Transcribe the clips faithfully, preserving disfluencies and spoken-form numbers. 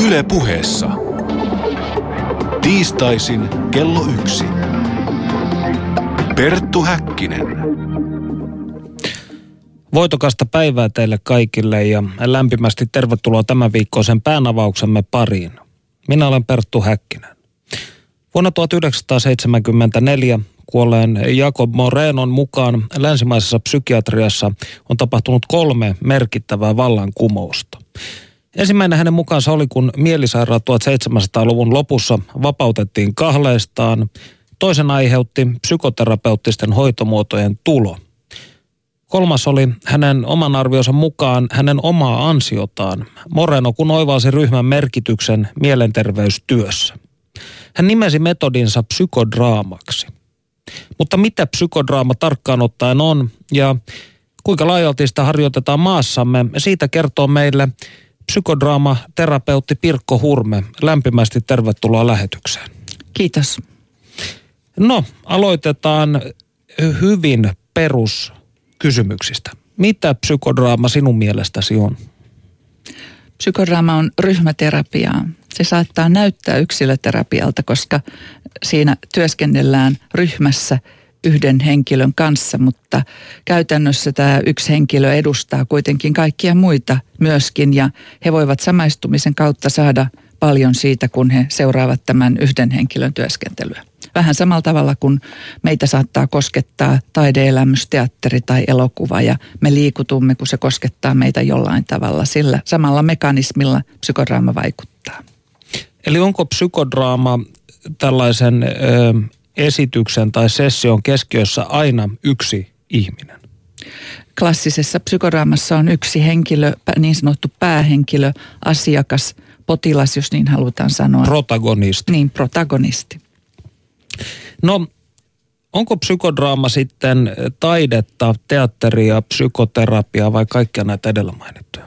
Yle Puheessa. Tiistaisin kello yksi. Perttu Häkkinen. Voitokasta päivää teille kaikille ja lämpimästi tervetuloa tämän viikkoisen päänavauksemme pariin. Minä olen Perttu Häkkinen. Vuonna tuhatyhdeksänsataaseitsemänkymmentäneljä kuolleen Jacob Morenon mukaan länsimaisessa psykiatriassa on tapahtunut kolme merkittävää vallankumousta. Ensimmäinen hänen mukaansa oli, kun mielisairaat tuhatseitsemänsataaluvun lopussa vapautettiin kahleistaan. Toisen aiheutti psykoterapeuttisten hoitomuotojen tulo. Kolmas oli hänen oman arvionsa mukaan hänen omaa ansiotaan. Moreno kun oivalsi ryhmän merkityksen mielenterveystyössä. Hän nimesi metodinsa psykodraamaksi. Mutta mitä psykodraama tarkkaan ottaen on ja kuinka laajalti sitä harjoitetaan maassamme, siitä kertoo meille psykodraamaterapeutti Pirkko Hurme. Lämpimästi tervetuloa lähetykseen. Kiitos. No, aloitetaan hyvin peruskysymyksistä. Mitä psykodraama sinun mielestäsi on? Psykodraama on ryhmäterapiaa. Se saattaa näyttää yksilöterapialta, koska siinä työskennellään ryhmässä yhden henkilön kanssa, mutta käytännössä tämä yksi henkilö edustaa kuitenkin kaikkia muita myöskin ja he voivat samaistumisen kautta saada paljon siitä, kun he seuraavat tämän yhden henkilön työskentelyä. Vähän samalla tavalla kuin meitä saattaa koskettaa taide-elämys, teatteri tai elokuva ja me liikutumme, kun se koskettaa meitä jollain tavalla. Sillä samalla mekanismilla psykodraama vaikuttaa. Eli onko psykodraama tällaisen ö, esityksen tai session keskiössä aina yksi ihminen? Klassisessa psykodraamassa on yksi henkilö, niin sanottu päähenkilö, asiakas, potilas, jos niin halutaan sanoa. Protagonisti. Niin, protagonisti. No, onko psykodraama sitten taidetta, teatteria, psykoterapiaa vai kaikkia näitä edellä mainittuja?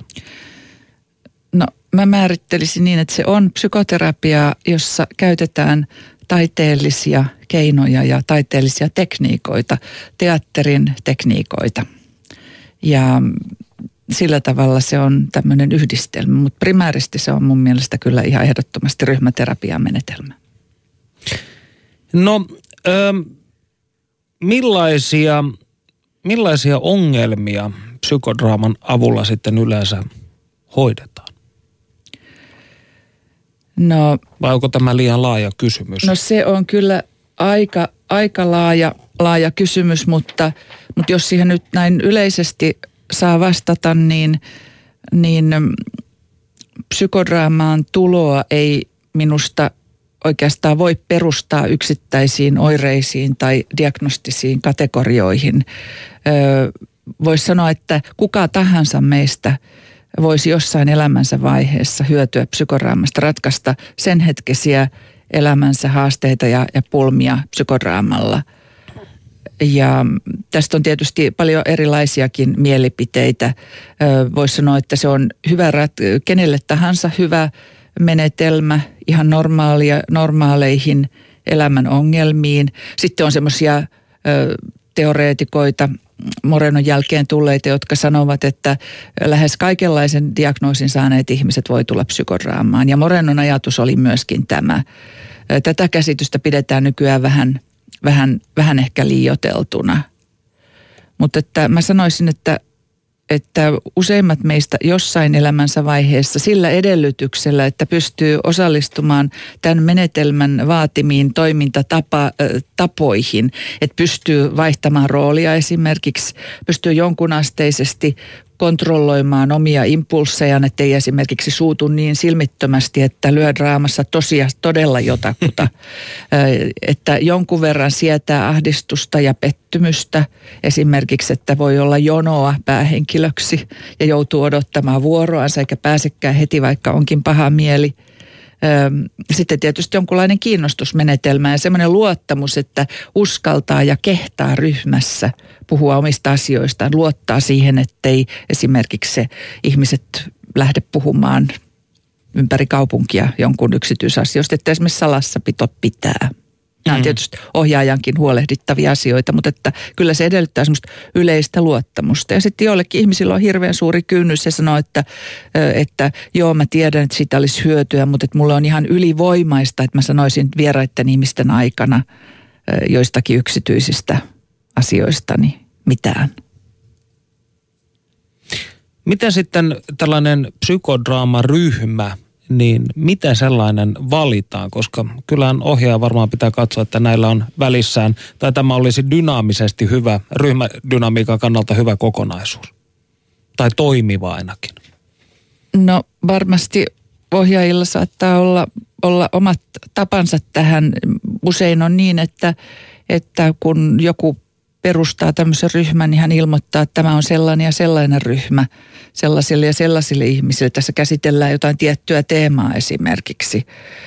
No, mä määrittelisin niin, että se on psykoterapiaa, jossa käytetään taiteellisia keinoja ja taiteellisia tekniikoita, teatterin tekniikoita. Ja sillä tavalla se on tämmöinen yhdistelmä, mutta primäärisesti se on mun mielestä kyllä ihan ehdottomasti ryhmäterapian menetelmä. No, ö, millaisia, millaisia ongelmia psykodraaman avulla sitten yleensä hoidetaan? No, vai onko tämä liian laaja kysymys? No se on kyllä aika, aika laaja, laaja kysymys, mutta, mutta jos siihen nyt näin yleisesti saa vastata, niin, niin psykodraamaan tuloa ei minusta oikeastaan voi perustaa yksittäisiin oireisiin tai diagnostisiin kategorioihin. Öö, voisi sanoa, että kuka tahansa meistä voisi jossain elämänsä vaiheessa hyötyä psykodraamasta, ratkaista sen hetkisiä elämänsä haasteita ja, ja pulmia psykodraamalla. Ja tästä on tietysti paljon erilaisiakin mielipiteitä. Öö, voisi sanoa, että se on hyvä rat- kenelle tahansa hyvä menetelmä ihan normaalia, normaaleihin elämän ongelmiin. Sitten on semmoisia teoreetikoita Morenon jälkeen tulleita, jotka sanovat, että lähes kaikenlaisen diagnoosin saaneet ihmiset voi tulla psykodraamaan. Ja Morenon ajatus oli myöskin tämä. Tätä käsitystä pidetään nykyään vähän, vähän, vähän ehkä liioiteltuna. Mutta että mä sanoisin, että että useimmat meistä jossain elämänsä vaiheessa sillä edellytyksellä, että pystyy osallistumaan tämän menetelmän vaatimiin toimintatapoihin, että pystyy vaihtamaan roolia esimerkiksi, pystyy jonkunasteisesti kontrolloimaan omia impulssejaan, ettei esimerkiksi suutu niin silmittömästi, että lyö draamassa tosiaan todella jotakuta. Että jonkun verran sietää ahdistusta ja pettymystä. Esimerkiksi, että voi olla jonoa päähenkilöksi ja joutuu odottamaan vuoroansa eikä pääsekään heti, vaikka onkin paha mieli. Sitten tietysti jonkunlainen kiinnostusmenetelmä ja semmoinen luottamus, että uskaltaa ja kehtaa ryhmässä puhua omista asioistaan, luottaa siihen, ettei esimerkiksi se ihmiset lähde puhumaan ympäri kaupunkia jonkun yksityisasioista, että esimerkiksi salassapito pitää. Nämä on tietysti ohjaajankin huolehdittavia asioita, mutta että kyllä se edellyttää semmoista yleistä luottamusta. Ja sitten joillekin ihmisillä on hirveän suuri kynnys ja sanoo, että, että joo, mä tiedän, että siitä olisi hyötyä, mutta että mulla on ihan ylivoimaista, että mä sanoisin vieraiden ihmisten aikana joistakin yksityisistä asioistani mitään. Miten sitten tällainen psykodraamaryhmä, niin miten sellainen valitaan? Koska kyllähän ohjaaja varmaan pitää katsoa, että näillä on välissään, tai tämä olisi dynaamisesti hyvä, ryhmädynamiikan kannalta hyvä kokonaisuus. Tai toimiva ainakin. No varmasti ohjaajilla saattaa olla, olla omat tapansa tähän. Usein on niin, että, että kun joku perustaa tämmöisen ryhmän, niin hän ilmoittaa, että tämä on sellainen ja sellainen ryhmä sellaisille ja sellaisille ihmisille. Tässä käsitellään jotain tiettyä teemaa esimerkiksi.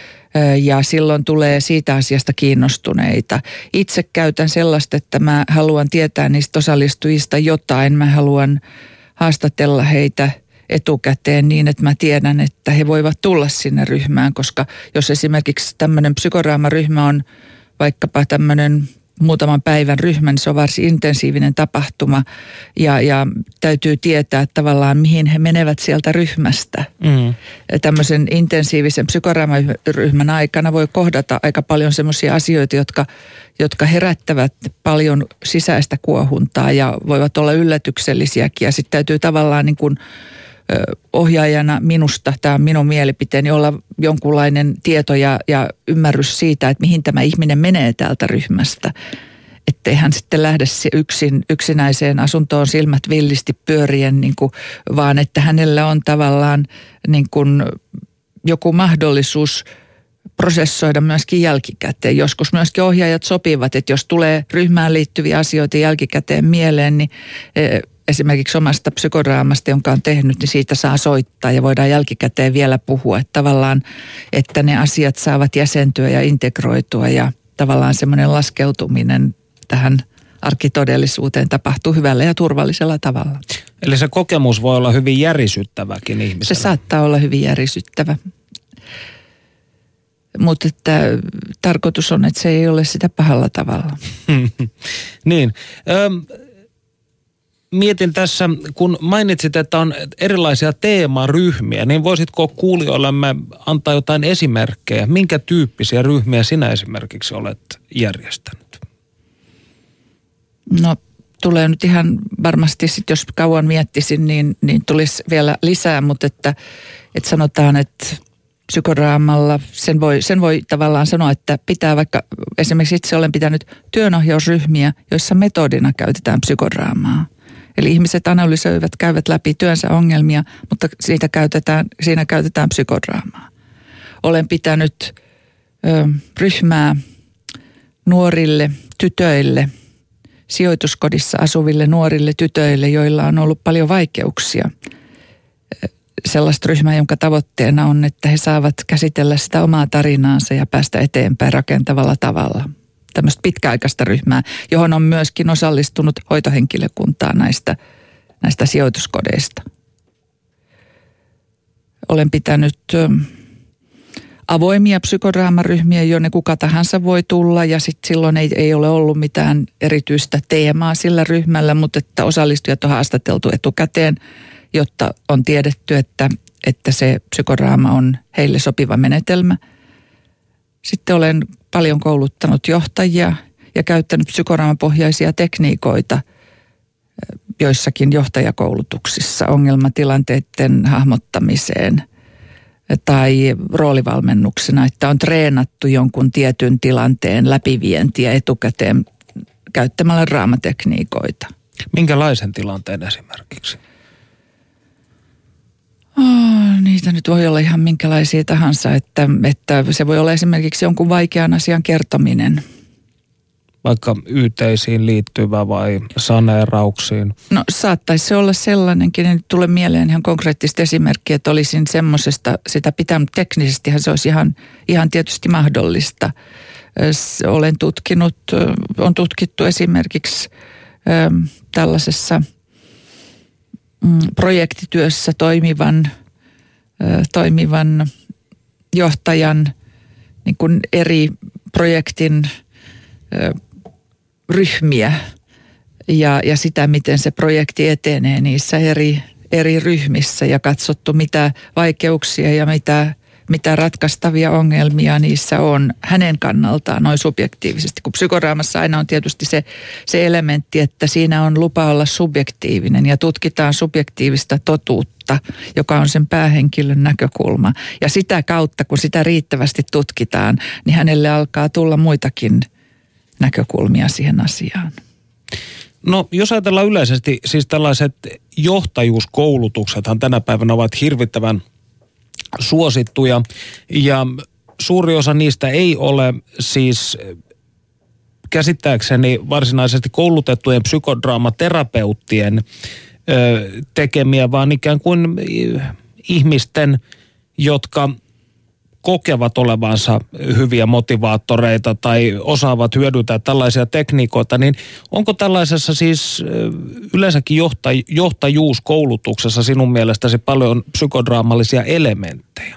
Ja silloin tulee siitä asiasta kiinnostuneita. Itse käytän sellaista, että mä haluan tietää niistä osallistujista jotain. Mä haluan haastatella heitä etukäteen niin, että mä tiedän, että he voivat tulla sinne ryhmään. Koska jos esimerkiksi tämmöinen psykodraamaryhmä on vaikkapa tämmöinen muutaman päivän ryhmän, niin se on varsin intensiivinen tapahtuma ja, ja täytyy tietää tavallaan, mihin he menevät sieltä ryhmästä. Mm. Tämmöisen intensiivisen psykodraamaryhmän aikana voi kohdata aika paljon semmoisia asioita, jotka, jotka herättävät paljon sisäistä kuohuntaa ja voivat olla yllätyksellisiäkin ja sitten täytyy tavallaan niin kuin ohjaajana minusta, tämä on minun mielipiteeni, olla jonkunlainen tieto ja, ja ymmärrys siitä, että mihin tämä ihminen menee täältä ryhmästä. Ettei hän sitten lähde yksin, yksinäiseen asuntoon silmät villisti pyörien, niin kuin, vaan että hänellä on tavallaan niin kuin joku mahdollisuus prosessoida myöskin jälkikäteen. Joskus myöskin ohjaajat sopivat, että jos tulee ryhmään liittyviä asioita jälkikäteen mieleen, niin esimerkiksi omasta psykodraamasta, jonka on tehnyt, niin siitä saa soittaa ja voidaan jälkikäteen vielä puhua. Että tavallaan, että ne asiat saavat jäsentyä ja integroitua ja tavallaan semmoinen laskeutuminen tähän arkitodellisuuteen tapahtuu hyvällä ja turvallisella tavalla. Eli se kokemus voi olla hyvin järisyttäväkin ihmiselle. Se saattaa olla hyvin järisyttävä. Mutta että tarkoitus on, että se ei ole sitä pahalla tavalla. Niin. Öm, mietin tässä, kun mainitsit, että on erilaisia teemaryhmiä, niin voisitko kuulijoillemme antaa jotain esimerkkejä? Minkä tyyppisiä ryhmiä sinä esimerkiksi olet järjestänyt? No tulee nyt ihan varmasti, sit jos kauan miettisin, niin, niin tulisi vielä lisää, mutta että, että sanotaan, että psykodraamalla sen voi, sen voi tavallaan sanoa, että pitää vaikka, esimerkiksi itse olen pitänyt työnohjausryhmiä, joissa metodina käytetään psykodraamaa. Eli ihmiset analysoivat, käyvät läpi työnsä ongelmia, mutta siitä käytetään, siinä käytetään psykodraamaa. Olen pitänyt ö, ryhmää nuorille tytöille, sijoituskodissa asuville nuorille tytöille, joilla on ollut paljon vaikeuksia. Sellaista ryhmää, jonka tavoitteena on, että he saavat käsitellä sitä omaa tarinaansa ja päästä eteenpäin rakentavalla tavalla. Tämmöistä pitkäaikaista ryhmää, johon on myöskin osallistunut hoitohenkilökuntaa näistä, näistä sijoituskodeista. Olen pitänyt avoimia psykodraamaryhmiä, jonne kuka tahansa voi tulla ja sitten silloin ei, ei ole ollut mitään erityistä teemaa sillä ryhmällä, mutta että osallistujat on haastateltu etukäteen, jotta on tiedetty, että, että se psykodraama on heille sopiva menetelmä. Sitten olen paljon kouluttanut johtajia ja käyttänyt psykodraamapohjaisia tekniikoita joissakin johtajakoulutuksissa ongelmatilanteiden hahmottamiseen tai roolivalmennuksena, että on treenattu jonkun tietyn tilanteen läpivientiä etukäteen käyttämällä draamatekniikoita. Minkälaisen tilanteen esimerkiksi? Oh, niitä nyt voi olla ihan minkälaisia tahansa, että, että se voi olla esimerkiksi jonkun vaikean asian kertominen. Vaikka yhteisiin liittyvä vai saneerauksiin? No saattaisi se olla sellainenkin, en tule mieleen ihan konkreettista esimerkkiä, että olisin semmoisesta sitä pitänyt. Teknisestihän se olisi ihan, ihan tietysti mahdollista. Olen tutkinut, on tutkittu esimerkiksi ö, tällaisessa projektityössä toimivan, toimivan johtajan niin kuin eri projektin ryhmiä ja, ja sitä, miten se projekti etenee niissä eri, eri ryhmissä ja katsottu, mitä vaikeuksia ja mitä, mitä ratkaistavia ongelmia niissä on hänen kannaltaan noin subjektiivisesti. Kun psykodraamassa aina on tietysti se, se elementti, että siinä on lupa olla subjektiivinen ja tutkitaan subjektiivista totuutta, joka on sen päähenkilön näkökulma. Ja sitä kautta, kun sitä riittävästi tutkitaan, niin hänelle alkaa tulla muitakin näkökulmia siihen asiaan. No jos ajatellaan yleisesti, siis tällaiset johtajuuskoulutuksethan tänä päivänä ovat hirvittävän suosittuja ja suuri osa niistä ei ole siis käsittääkseni varsinaisesti koulutettujen psykodraamaterapeuttien ö, tekemiä, vaan ikään kuin ihmisten, jotka kokevat olevansa hyviä motivaattoreita tai osaavat hyödyntää tällaisia tekniikoita, niin onko tällaisessa siis yleensäkin johtaj- johtajuuskoulutuksessa sinun mielestäsi paljon psykodraamallisia elementtejä?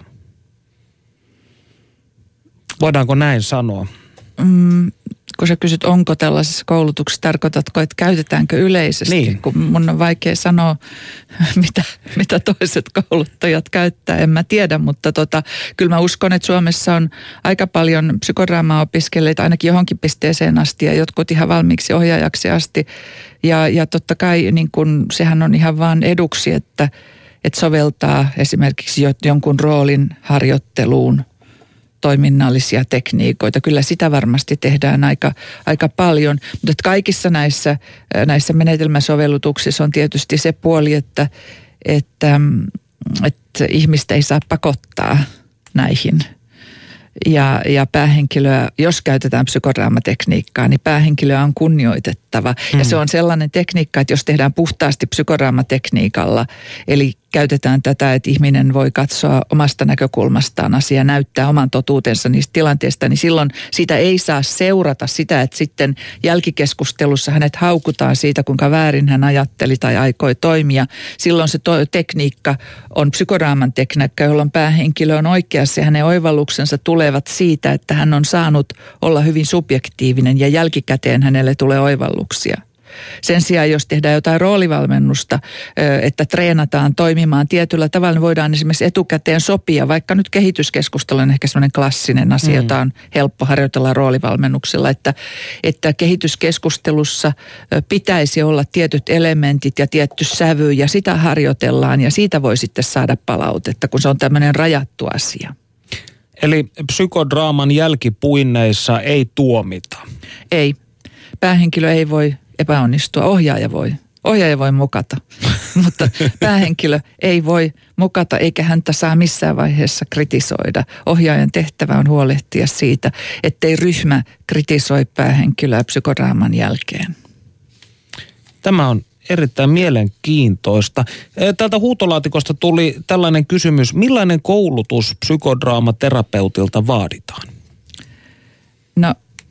Voidaanko näin sanoa? Mm, kun sä kysyt, onko tällaisessa koulutuksessa, tarkoitatko, että käytetäänkö yleisesti? Niin. Kun mun on vaikea sanoa, mitä, mitä toiset kouluttajat käyttää, en mä tiedä, mutta tota, kyllä mä uskon, että Suomessa on aika paljon psykodraamaa opiskeleita ainakin johonkin pisteeseen asti ja jotkut ihan valmiiksi ohjaajaksi asti. Ja, ja totta kai niin kun, sehän on ihan vaan eduksi, että, että soveltaa esimerkiksi jonkun roolin harjoitteluun toiminnallisia tekniikoita. Kyllä sitä varmasti tehdään aika, aika paljon, mutta kaikissa näissä, näissä menetelmäsovellutuksissa on tietysti se puoli, että, että, että ihmistä ei saa pakottaa näihin. Ja, ja päähenkilöä, jos käytetään psykodraamatekniikkaa, niin päähenkilöä on kunnioitettava. Hmm. Ja se on sellainen tekniikka, että jos tehdään puhtaasti psykodraamatekniikalla, eli käytetään tätä, että ihminen voi katsoa omasta näkökulmastaan asiaa, näyttää oman totuutensa niistä tilanteista, niin silloin sitä ei saa seurata sitä, että sitten jälkikeskustelussa hänet haukutaan siitä, kuinka väärin hän ajatteli tai aikoi toimia. Silloin se to- tekniikka on psykodraaman tekniikka, jolloin päähenkilö on oikeassa ja hänen oivalluksensa tulevat siitä, että hän on saanut olla hyvin subjektiivinen ja jälkikäteen hänelle tulee oivalluksia. Sen sijaan, jos tehdään jotain roolivalmennusta, että treenataan toimimaan tietyllä tavalla, niin voidaan esimerkiksi etukäteen sopia, vaikka nyt kehityskeskustelu on ehkä sellainen klassinen asia, mm. jota on helppo harjoitella roolivalmennuksella, että, että kehityskeskustelussa pitäisi olla tietyt elementit ja tietty sävy ja sitä harjoitellaan ja siitä voi sitten saada palautetta, kun se on tämmöinen rajattu asia. Eli psykodraaman jälkipuinneissa ei tuomita? Ei. Päähenkilö ei voi epäonnistua. Ohjaaja voi. Ohjaaja voi mokata, mutta päähenkilö ei voi mokata eikä häntä saa missään vaiheessa kritisoida. Ohjaajan tehtävä on huolehtia siitä, ettei ryhmä kritisoi päähenkilöä psykodraaman jälkeen. Tämä on erittäin mielenkiintoista. Täältä huutolaatikosta tuli tällainen kysymys. Millainen koulutus psykodraamaterapeutilta vaaditaan? No,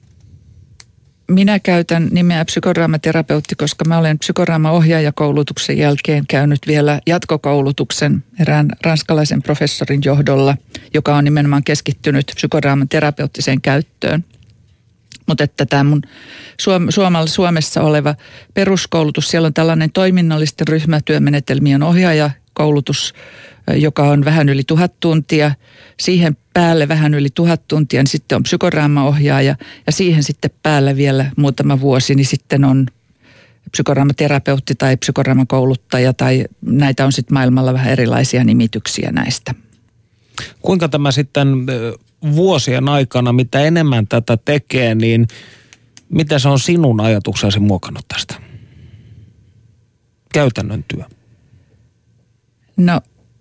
minä käytän nimeä psykodraamaterapeutti, koska mä olen psykodraamaohjaajakoulutuksen jälkeen käynyt vielä jatkokoulutuksen erään ranskalaisen professorin johdolla, joka on nimenomaan keskittynyt psykodraamaterapeuttiseen käyttöön. Mutta että tämä mun Suom- Suomessa oleva peruskoulutus, siellä on tällainen toiminnallisten ryhmätyömenetelmien ohjaajakoulutus, joka on vähän yli tuhat tuntia. Siihen päälle vähän yli tuhat tuntia, niin sitten on psykodraamaohjaaja ja siihen sitten päälle vielä muutama vuosi, niin sitten on psykodraamaterapeutti tai psykodraamakouluttaja tai näitä on sitten maailmalla vähän erilaisia nimityksiä näistä. Kuinka tämä sitten vuosien aikana, mitä enemmän tätä tekee, niin mitä se on sinun ajatuksesi muokannut tästä? Käytännön työ. No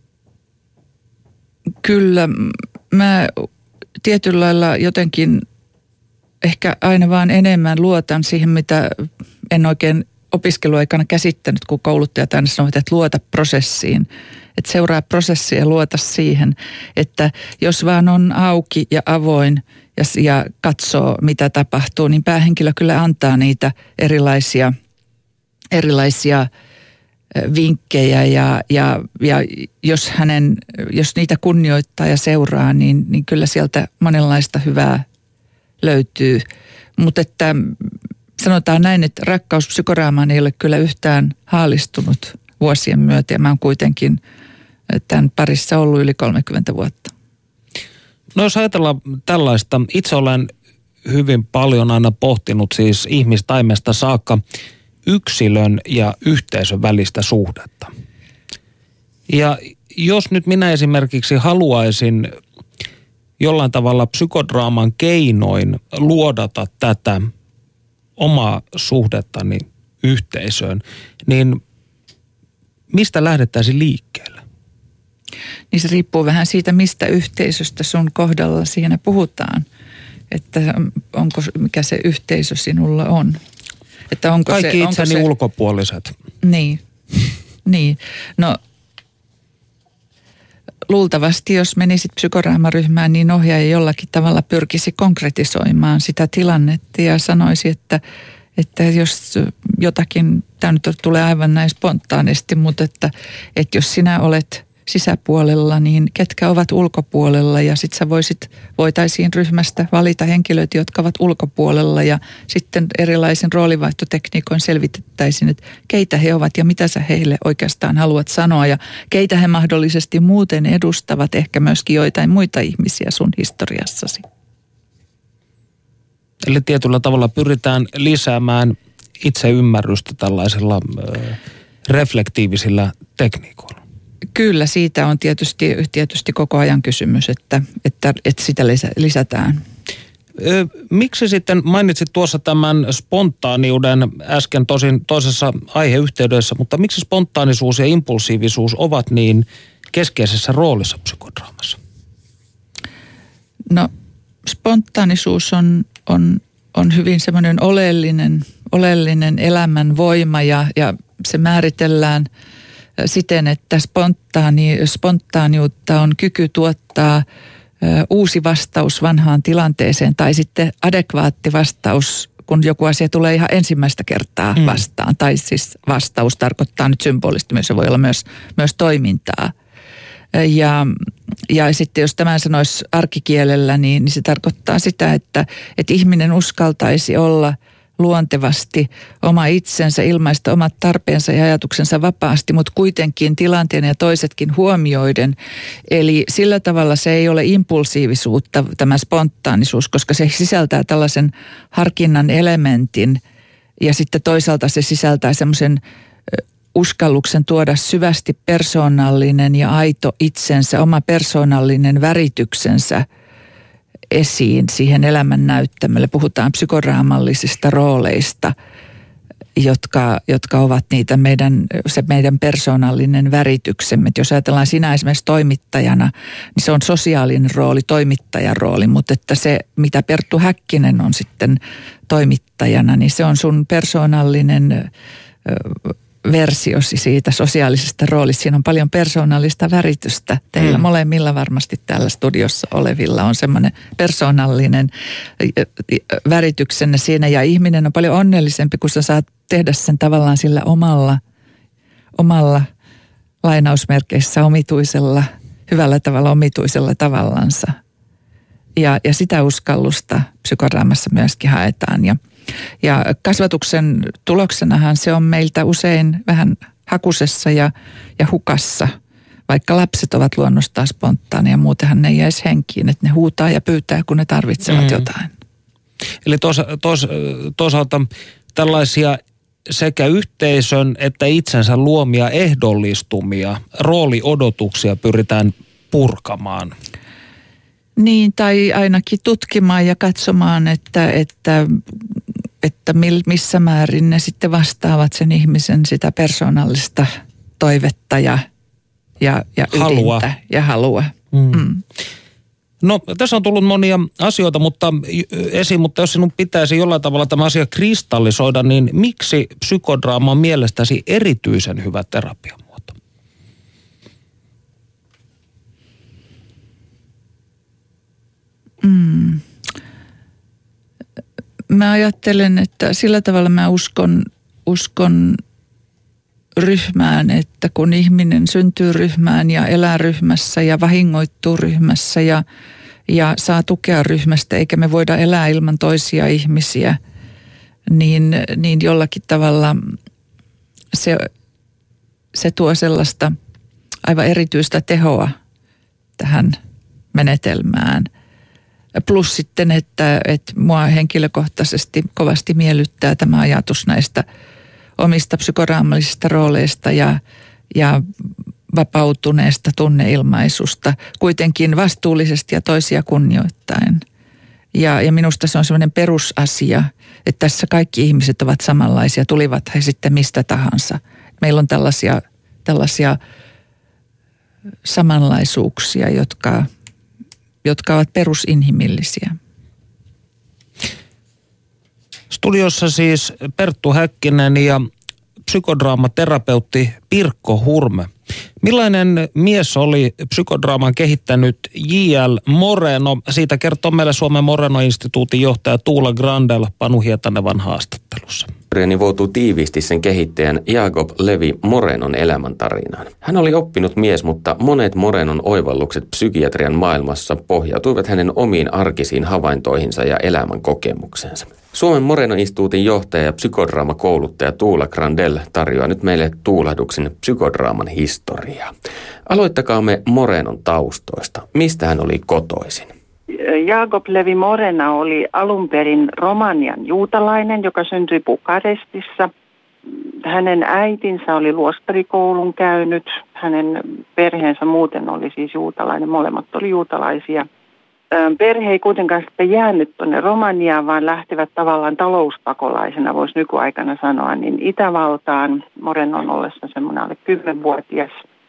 kyllä mä tietyllä lailla jotenkin ehkä aina vaan enemmän luotan siihen, mitä en oikein opiskeluaikana käsittänyt, kun kouluttajat aina sanovat, että luota prosessiin. Että seuraa prosessia ja luota siihen, että jos vaan on auki ja avoin ja, ja katsoo, mitä tapahtuu, niin päähenkilö kyllä antaa niitä erilaisia, erilaisia vinkkejä ja, ja, ja jos, hänen, jos niitä kunnioittaa ja seuraa, niin, niin kyllä sieltä monenlaista hyvää löytyy. Mutta että sanotaan näin, että rakkaus psykoraamaan ei ole kyllä yhtään haalistunut vuosien myötä ja mä oon kuitenkin tämän parissa ollut yli kolmekymmentä vuotta. No jos ajatellaan tällaista, itse olen hyvin paljon aina pohtinut siis ihmistaimesta saakka yksilön ja yhteisön välistä suhdetta. Ja jos nyt minä esimerkiksi haluaisin jollain tavalla psykodraaman keinoin luodata tätä omaa suhdettani yhteisöön, niin mistä lähdettäisiin liikkeelle? Niin se riippuu vähän siitä, mistä yhteisöstä sun kohdalla siinä puhutaan. Että onko, mikä se yhteisö sinulla on. Että onko Kaikki se, itseni onko se, ulkopuoliset. Niin, niin. No luultavasti, jos menisit psykodraamaryhmään, niin ohjaaja jollakin tavalla pyrkisi konkretisoimaan sitä tilannetta ja sanoisi, että, että jos jotakin, tämä nyt tulee aivan näin spontaanisti, mutta että, että jos sinä olet sisäpuolella, niin ketkä ovat ulkopuolella ja sitten sä voisit, voitaisiin ryhmästä valita henkilöitä, jotka ovat ulkopuolella ja sitten erilaisin roolivaihtotekniikoin selvitettäisiin, että keitä he ovat ja mitä sä heille oikeastaan haluat sanoa ja keitä he mahdollisesti muuten edustavat, ehkä myöskin joitain muita ihmisiä sun historiassasi. Eli tietyllä tavalla pyritään lisäämään itseymmärrystä tällaisilla ö, reflektiivisillä tekniikoilla. Kyllä, siitä on tietysti, tietysti koko ajan kysymys, että, että, että sitä lisätään. Ö, miksi sitten mainitsit tuossa tämän spontaaniuden äsken tosin toisessa aiheyhteydessä, mutta miksi spontaanisuus ja impulsiivisuus ovat niin keskeisessä roolissa psykodraamassa? No spontaanisuus on, on, on hyvin semmoinen oleellinen, oleellinen elämän voima ja, ja se määritellään siten, että spontaani, spontaaniutta on kyky tuottaa ö, uusi vastaus vanhaan tilanteeseen tai sitten adekvaatti vastaus, kun joku asia tulee ihan ensimmäistä kertaa mm. vastaan. Tai siis vastaus tarkoittaa nyt symbolisesti myös, se voi olla myös, myös toimintaa. Ja, ja sitten jos tämän sanoisi arkikielellä, niin, niin se tarkoittaa sitä, että, että ihminen uskaltaisi olla luontevasti oma itsensä, ilmaista omat tarpeensa ja ajatuksensa vapaasti, mutta kuitenkin tilanteen ja toisetkin huomioiden. Eli sillä tavalla se ei ole impulsiivisuutta, tämä spontaanisuus, koska se sisältää tällaisen harkinnan elementin ja sitten toisaalta se sisältää semmoisen uskalluksen tuoda syvästi persoonallinen ja aito itsensä, oma persoonallinen värityksensä esiin siihen elämän näyttämölle. Puhutaan psykodraamallisista rooleista, jotka, jotka ovat niitä meidän, se meidän persoonallinen värityksemme. Et jos ajatellaan sinä esimerkiksi toimittajana, niin se on sosiaalinen rooli, toimittajan rooli, mutta että se, mitä Perttu Häkkinen on sitten toimittajana, niin se on sun persoonallinen versiosi siitä sosiaalisesta roolista. Siinä on paljon persoonallista väritystä. Teillä mm. molemmilla varmasti täällä studiossa olevilla on semmoinen persoonallinen värityksenne siinä. Ja ihminen on paljon onnellisempi, kun sä saat tehdä sen tavallaan sillä omalla, omalla lainausmerkeissä omituisella, hyvällä tavalla omituisella tavallansa. Ja, ja sitä uskallusta psykodraamassa myöskin haetaan. Ja Ja kasvatuksen tuloksenahan se on meiltä usein vähän hakusessa ja, ja hukassa, vaikka lapset ovat luonnostaan spontaania, muutenhan ne ei jäisi henkiin, että ne huutaa ja pyytää, kun ne tarvitsevat mm. jotain. Eli toisa, tois, toisaalta tällaisia sekä yhteisön että itsensä luomia ehdollistumia, rooliodotuksia pyritään purkamaan. Niin, tai ainakin tutkimaan ja katsomaan, että, että, että missä määrin ne sitten vastaavat sen ihmisen sitä persoonallista toivetta ja, ja, ja halua. ydintä ja halua. Mm. Mm. No tässä on tullut monia asioita mutta, esiin, mutta jos sinun pitäisi jollain tavalla tämä asia kristallisoida, niin miksi psykodraama on mielestäsi erityisen hyvä terapiamuoto? Mm. Mä ajattelen, että sillä tavalla mä uskon, uskon ryhmään, että kun ihminen syntyy ryhmään ja elää ryhmässä ja vahingoittuu ryhmässä ja, ja saa tukea ryhmästä, eikä me voida elää ilman toisia ihmisiä, niin, niin jollakin tavalla se, se tuo sellaista aivan erityistä tehoa tähän menetelmään. Plus sitten, että, että mua henkilökohtaisesti kovasti miellyttää tämä ajatus näistä omista psykodraamallisista rooleista ja, ja vapautuneesta tunneilmaisusta, kuitenkin vastuullisesti ja toisia kunnioittaen. Ja, ja minusta se on sellainen perusasia, että tässä kaikki ihmiset ovat samanlaisia, tulivat he sitten mistä tahansa. Meillä on tällaisia, tällaisia samanlaisuuksia, jotka, jotka ovat perusinhimillisiä. Studiossa siis Perttu Häkkinen ja psykodraamaterapeutti Pirkko Hurme. Millainen mies oli psykodraaman kehittänyt J L Moreno? Siitä kertoo meille Suomen Moreno-instituutin johtaja Tuula Grandel Panu Hietanevan haastattelussa. Nivoutuu tiiviisti sen kehittäjän Jacob Levi Morenon elämäntarinaan. Hän oli oppinut mies, mutta monet Morenon oivallukset psykiatrian maailmassa pohjautuivat hänen omiin arkisiin havaintoihinsa ja elämän kokemuksensa. Suomen Moreno-instituutin johtaja ja psykodraamakouluttaja Tuula Grandel tarjoaa nyt meille tuulahduksen psykodraaman historiaa. Aloittakaamme Morenon taustoista. Mistä hän oli kotoisin? Jacob Levi Moreno oli alun perin Romanian juutalainen, joka syntyi Bukarestissa. Hänen äitinsä oli luostarikoulun käynyt. Hänen perheensä muuten oli siis juutalainen, molemmat oli juutalaisia. Perhe ei kuitenkaan sitten jäänyt tuonne Romaniaan, vaan lähtivät tavallaan talouspakolaisena, voisi nykyaikana sanoa, niin Itävaltaan Morenon ollessa semmoinen alle kymmenvuotias.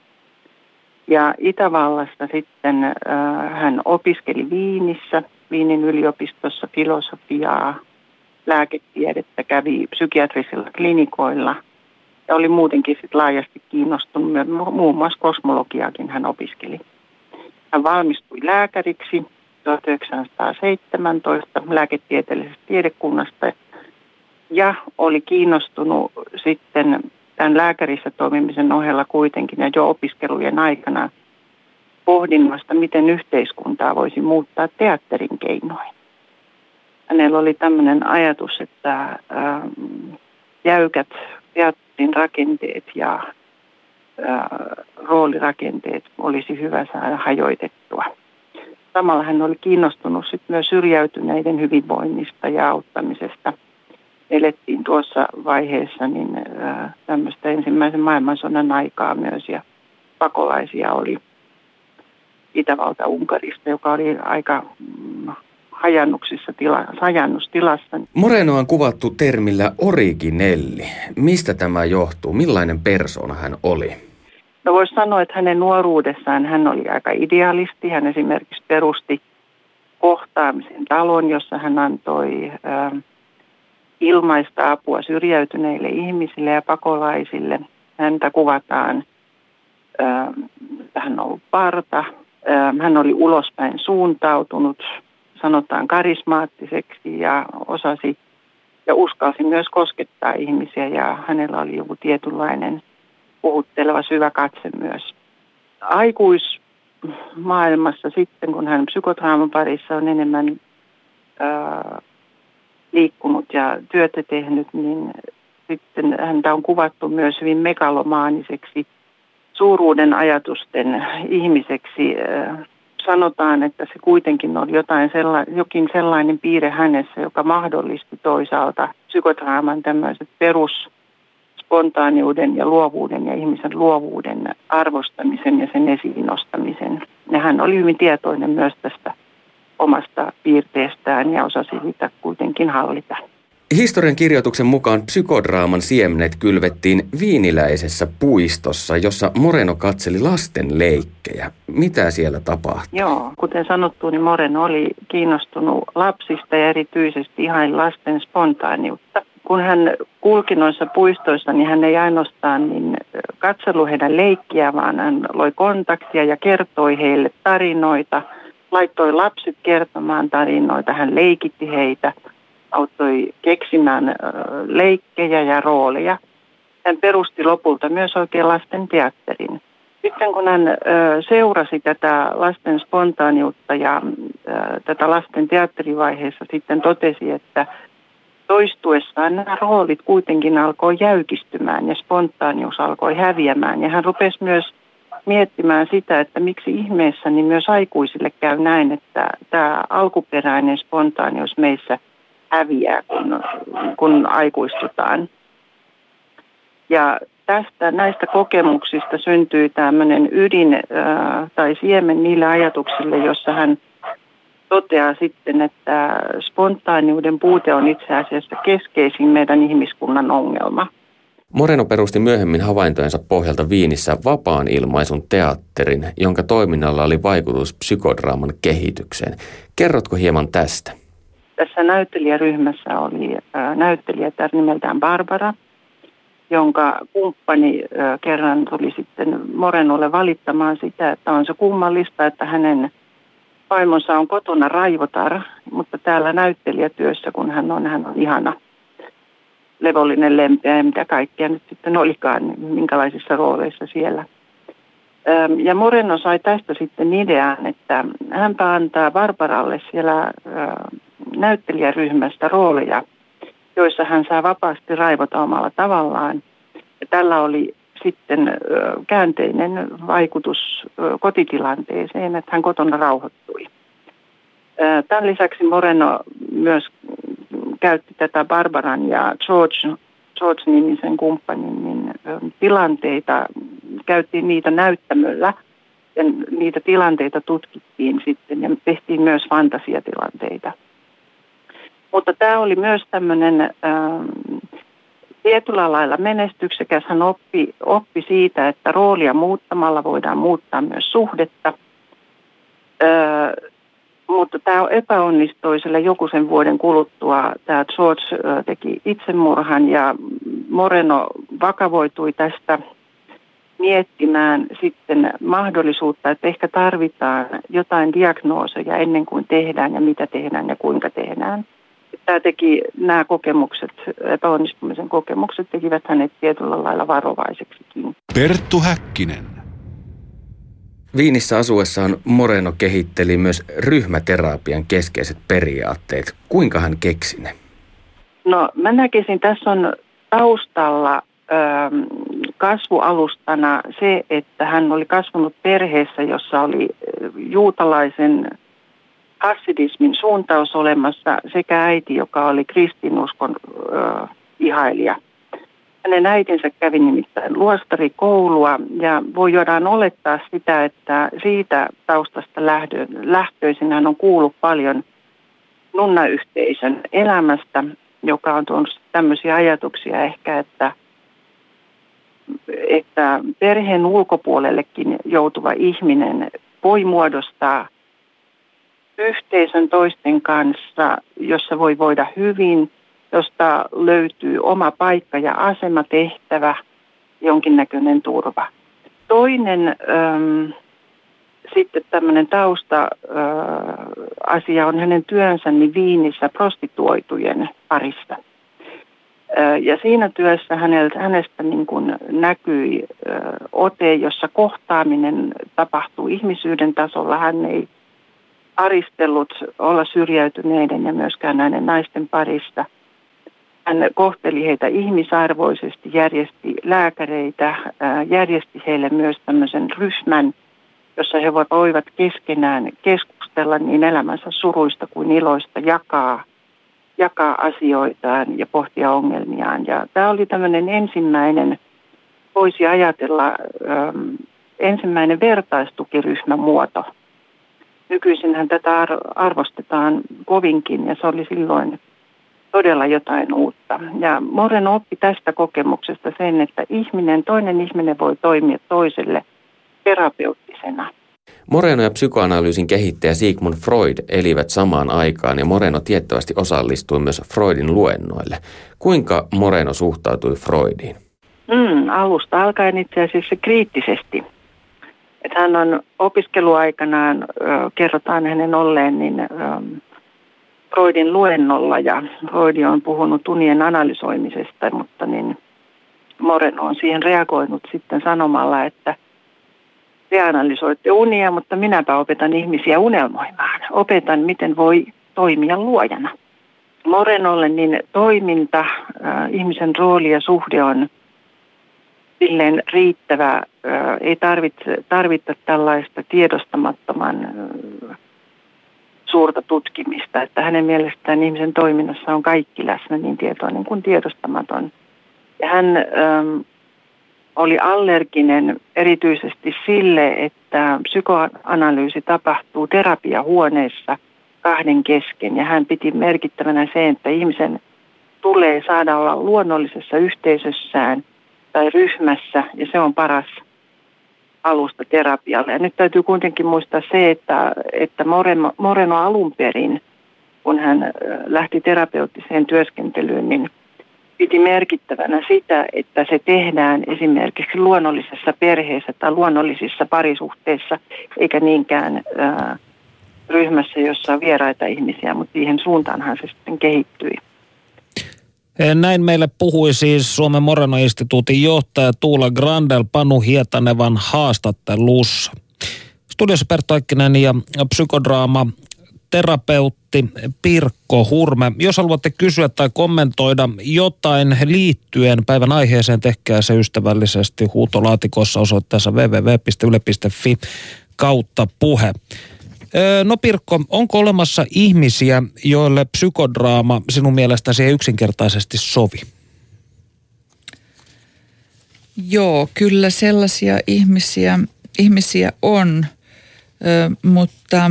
Ja Itävallasta sitten äh, hän opiskeli Viinissä, Viinin yliopistossa filosofiaa, lääketiedettä, kävi psykiatrisilla klinikoilla ja oli muutenkin sitten laajasti kiinnostunut, muun muassa kosmologiaakin hän opiskeli. Hän valmistui lääkäriksi tuhatyhdeksänsataaseitsemäntoista lääketieteellisestä tiedekunnasta ja oli kiinnostunut sitten tämän lääkärissä toimimisen ohella kuitenkin ja jo opiskelujen aikana pohdinnasta, miten yhteiskuntaa voisi muuttaa teatterin keinoin. Hänellä oli tämmöinen ajatus, että ää, jäykät teatterin rakenteet ja ää, roolirakenteet olisi hyvä saada hajoitettua. Samalla hän oli kiinnostunut sit myös syrjäytyneiden hyvinvoinnista ja auttamisesta. Elettiin tuossa vaiheessa niin ää, tämmöistä ensimmäisen maailmansodan aikaa myös ja pakolaisia oli Itävalta-Unkarista, joka oli aika mm, hajannuksissa tila, hajannustilassa. Moreno on kuvattu termillä originelli. Mistä tämä johtuu? Millainen persoona hän oli? No voisi sanoa, että hänen nuoruudessaan hän oli aika idealisti. Hän esimerkiksi perusti kohtaamisen talon, jossa hän antoi ää, ilmaista apua syrjäytyneille ihmisille ja pakolaisille. Häntä kuvataan, ää, hän on ollut parta, ää, hän oli ulospäin suuntautunut, sanotaan karismaattiseksi ja osasi ja uskalsi myös koskettaa ihmisiä ja hänellä oli joku tietynlainen puhutteleva syvä katse myös. Aikuismaailmassa sitten, kun hän psykodraaman parissa on enemmän ää, liikkunut ja työtä tehnyt, niin sitten häntä on kuvattu myös hyvin megalomaaniseksi, suuruuden ajatusten ihmiseksi. Sanotaan, että se kuitenkin oli jotain sella- jokin sellainen piirre hänessä, joka mahdollisti toisaalta psykodraaman tämmöiset perus spontaaniuden ja luovuuden ja ihmisen luovuuden arvostamisen ja sen esiin nostamisen. Ja hän oli hyvin tietoinen myös tästä omasta piirteestään ja osasi sitä kuitenkin hallita. Historian kirjoituksen mukaan psykodraaman siemenet kylvettiin viiniläisessä puistossa, jossa Moreno katseli lasten leikkejä. Mitä siellä tapahtui? Joo, kuten sanottu, niin Moreno oli kiinnostunut lapsista ja erityisesti ihan lasten spontaaniutta. Kun hän kulki noissa puistoissa, niin hän ei ainoastaan niin katsellut heidän leikkiä, vaan hän loi kontaktia ja kertoi heille tarinoita. Laittoi lapset kertomaan tarinoita, hän leikitti heitä, auttoi keksimään leikkejä ja rooleja. Hän perusti lopulta myös oikein lasten teatterin. Sitten kun hän ö, seurasi tätä lasten spontaaniutta ja ö, tätä lasten teatterivaiheessa sitten totesi, että toistuessaan nämä roolit kuitenkin alkoi jäykistymään ja spontaanius alkoi häviämään. Ja hän rupesi myös miettimään sitä, että miksi ihmeessä niin myös aikuisille käy näin, että tämä alkuperäinen spontaanius meissä häviää, kun, kun aikuistutaan. Ja tästä näistä kokemuksista syntyi tämmöinen ydin äh, tai siemen niille ajatuksille, jossa hän toteaa sitten, että spontaaniuden puute on itse asiassa keskeisin meidän ihmiskunnan ongelma. Moreno perusti myöhemmin havaintojensa pohjalta Viinissä vapaan ilmaisun teatterin, jonka toiminnalla oli vaikutus psykodraaman kehitykseen. Kerrotko hieman tästä? Tässä näyttelijäryhmässä oli äh, näyttelijätär nimeltään Barbara, jonka kumppani äh, kerran tuli sitten Morenolle valittamaan sitä, että on se kummallista, että hänen vaimonsa on kotona raivotar, mutta täällä näyttelijätyössä, kun hän on, hän on ihana, levollinen, lempeä ja mitä kaikkea nyt sitten olikaan, minkälaisissa rooleissa siellä. Ähm, ja Moreno sai tästä sitten idean, että hänpä antaa Barbaralle siellä äh, näyttelijäryhmästä rooleja, joissa hän saa vapaasti raivota omalla tavallaan. Ja tällä oli sitten ö, käänteinen vaikutus ö, kotitilanteeseen, että hän kotona rauhoittui. Ö, tämän lisäksi Moreno myös käytti tätä Barbaran ja George, George-nimisen kumppanin niin, ö, tilanteita, käytiin niitä näyttämöllä ja niitä tilanteita tutkittiin sitten ja tehtiin myös fantasiatilanteita. Mutta tämä oli myös tämmöinen äh, tietyllä lailla menestyksekäs. Hän oppi, oppi siitä, että roolia muuttamalla voidaan muuttaa myös suhdetta. Äh, mutta tämä epäonnistui, sillä joku sen vuoden kuluttua tämä George äh, teki itsemurhan ja Moreno vakavoitui tästä miettimään sitten mahdollisuutta, että ehkä tarvitaan jotain diagnooseja ennen kuin tehdään ja mitä tehdään ja kuinka tehdään. Tämä teki, nämä kokemukset, epäonnistumisen kokemukset tekivät hänet tietyllä lailla varovaiseksikin. Perttu Häkkinen. Viinissä asuessaan Moreno kehitteli myös ryhmäterapian keskeiset periaatteet. Kuinka hän keksi ne? No mä näkisin, tässä on taustalla ähm, kasvualustana se, että hän oli kasvanut perheessä, jossa oli juutalaisen hassidismin suuntaus olemassa sekä äiti, joka oli kristinuskon äh, ihailija. Hänen äitinsä kävi nimittäin luostarikoulua ja voidaan olettaa sitä, että siitä taustasta lähtöisin hän on kuullut paljon nunnayhteisön elämästä, joka on tuonut tämmöisiä ajatuksia ehkä, että, että perheen ulkopuolellekin joutuva ihminen voi muodostaa yhteisön toisten kanssa, jossa voi voida hyvin, josta löytyy oma paikka ja asema, tehtävä, jonkinnäköinen turva. Toinen ähm, sitten tämmöinen tausta-asia äh, on hänen työnsä niin Viinissä prostituoitujen parissa. Äh, ja siinä työssä häneltä, hänestä niin kuin näkyi äh, ote, jossa kohtaaminen tapahtuu ihmisyyden tasolla. Hän ei aristellut olla syrjäytyneiden ja myöskään näiden naisten parissa. Hän kohteli heitä ihmisarvoisesti, järjesti lääkäreitä, järjesti heille myös tämmöisen ryhmän, jossa he voivat keskenään keskustella niin elämänsä suruista kuin iloista, jakaa, jakaa asioitaan ja pohtia ongelmiaan. Ja tämä oli tämmöinen ensimmäinen, voisi ajatella, ähm, ensimmäinen vertaistukiryhmämuoto. Nykyisinhän tätä arvostetaan kovinkin ja se oli silloin todella jotain uutta. Ja Moreno oppi tästä kokemuksesta sen, että ihminen, toinen ihminen voi toimia toiselle terapeuttisena. Moreno ja psykoanalyysin kehittäjä Sigmund Freud elivät samaan aikaan ja Moreno tiettävästi osallistui myös Freudin luennoille. Kuinka Moreno suhtautui Freudiin? Mm, alusta alkaen itse asiassa kriittisesti. Että hän on opiskeluaikanaan, ö, kerrotaan hänen olleen, niin ö, Freudin luennolla ja Freud on puhunut unien analysoimisesta, mutta niin Moreno on siihen reagoinut sitten sanomalla, että te analysoitte unia, mutta minäpä opetan ihmisiä unelmoimaan. Opetan, miten voi toimia luojana. Morenolle niin toiminta, äh, ihmisen rooli ja suhde on silleen riittävä. Äh, ei tarvitse, tarvita tällaista tiedostamattoman äh, suurta tutkimista, että hänen mielestään ihmisen toiminnassa on kaikki läsnä, niin tietoinen kuin tiedostamaton. Ja hän ähm, oli allerginen erityisesti sille, että psykoanalyysi tapahtuu terapiahuoneessa kahden kesken. Ja hän piti merkittävänä se, että ihmisen tulee saada olla luonnollisessa yhteisössään tai ryhmässä, ja se on paras alusta terapialle. Ja nyt täytyy kuitenkin muistaa se, että, että Moreno, Moreno alun perin, kun hän lähti terapeuttiseen työskentelyyn, niin piti merkittävänä sitä, että se tehdään esimerkiksi luonnollisessa perheessä tai luonnollisissa parisuhteissa, eikä niinkään ää, ryhmässä, jossa on vieraita ihmisiä, mutta siihen suuntaanhan se sitten kehittyi. Näin meille puhui siis Suomen Moreno-instituutin johtaja Tuula Grandel Panu Hietanevan haastattelussa. Studiossa Perttu Häkkinen ja psykodraama terapeutti Pirkko Hurme. Jos haluatte kysyä tai kommentoida jotain liittyen päivän aiheeseen, tehkää se ystävällisesti huutolaatikossa osoitteessa double-u double-u double-u piste yle piste fi kautta puhe. No Pirkko, onko olemassa ihmisiä, joille psykodraama sinun mielestäsi ei yksinkertaisesti sovi? Joo, kyllä sellaisia ihmisiä, ihmisiä on, ö, mutta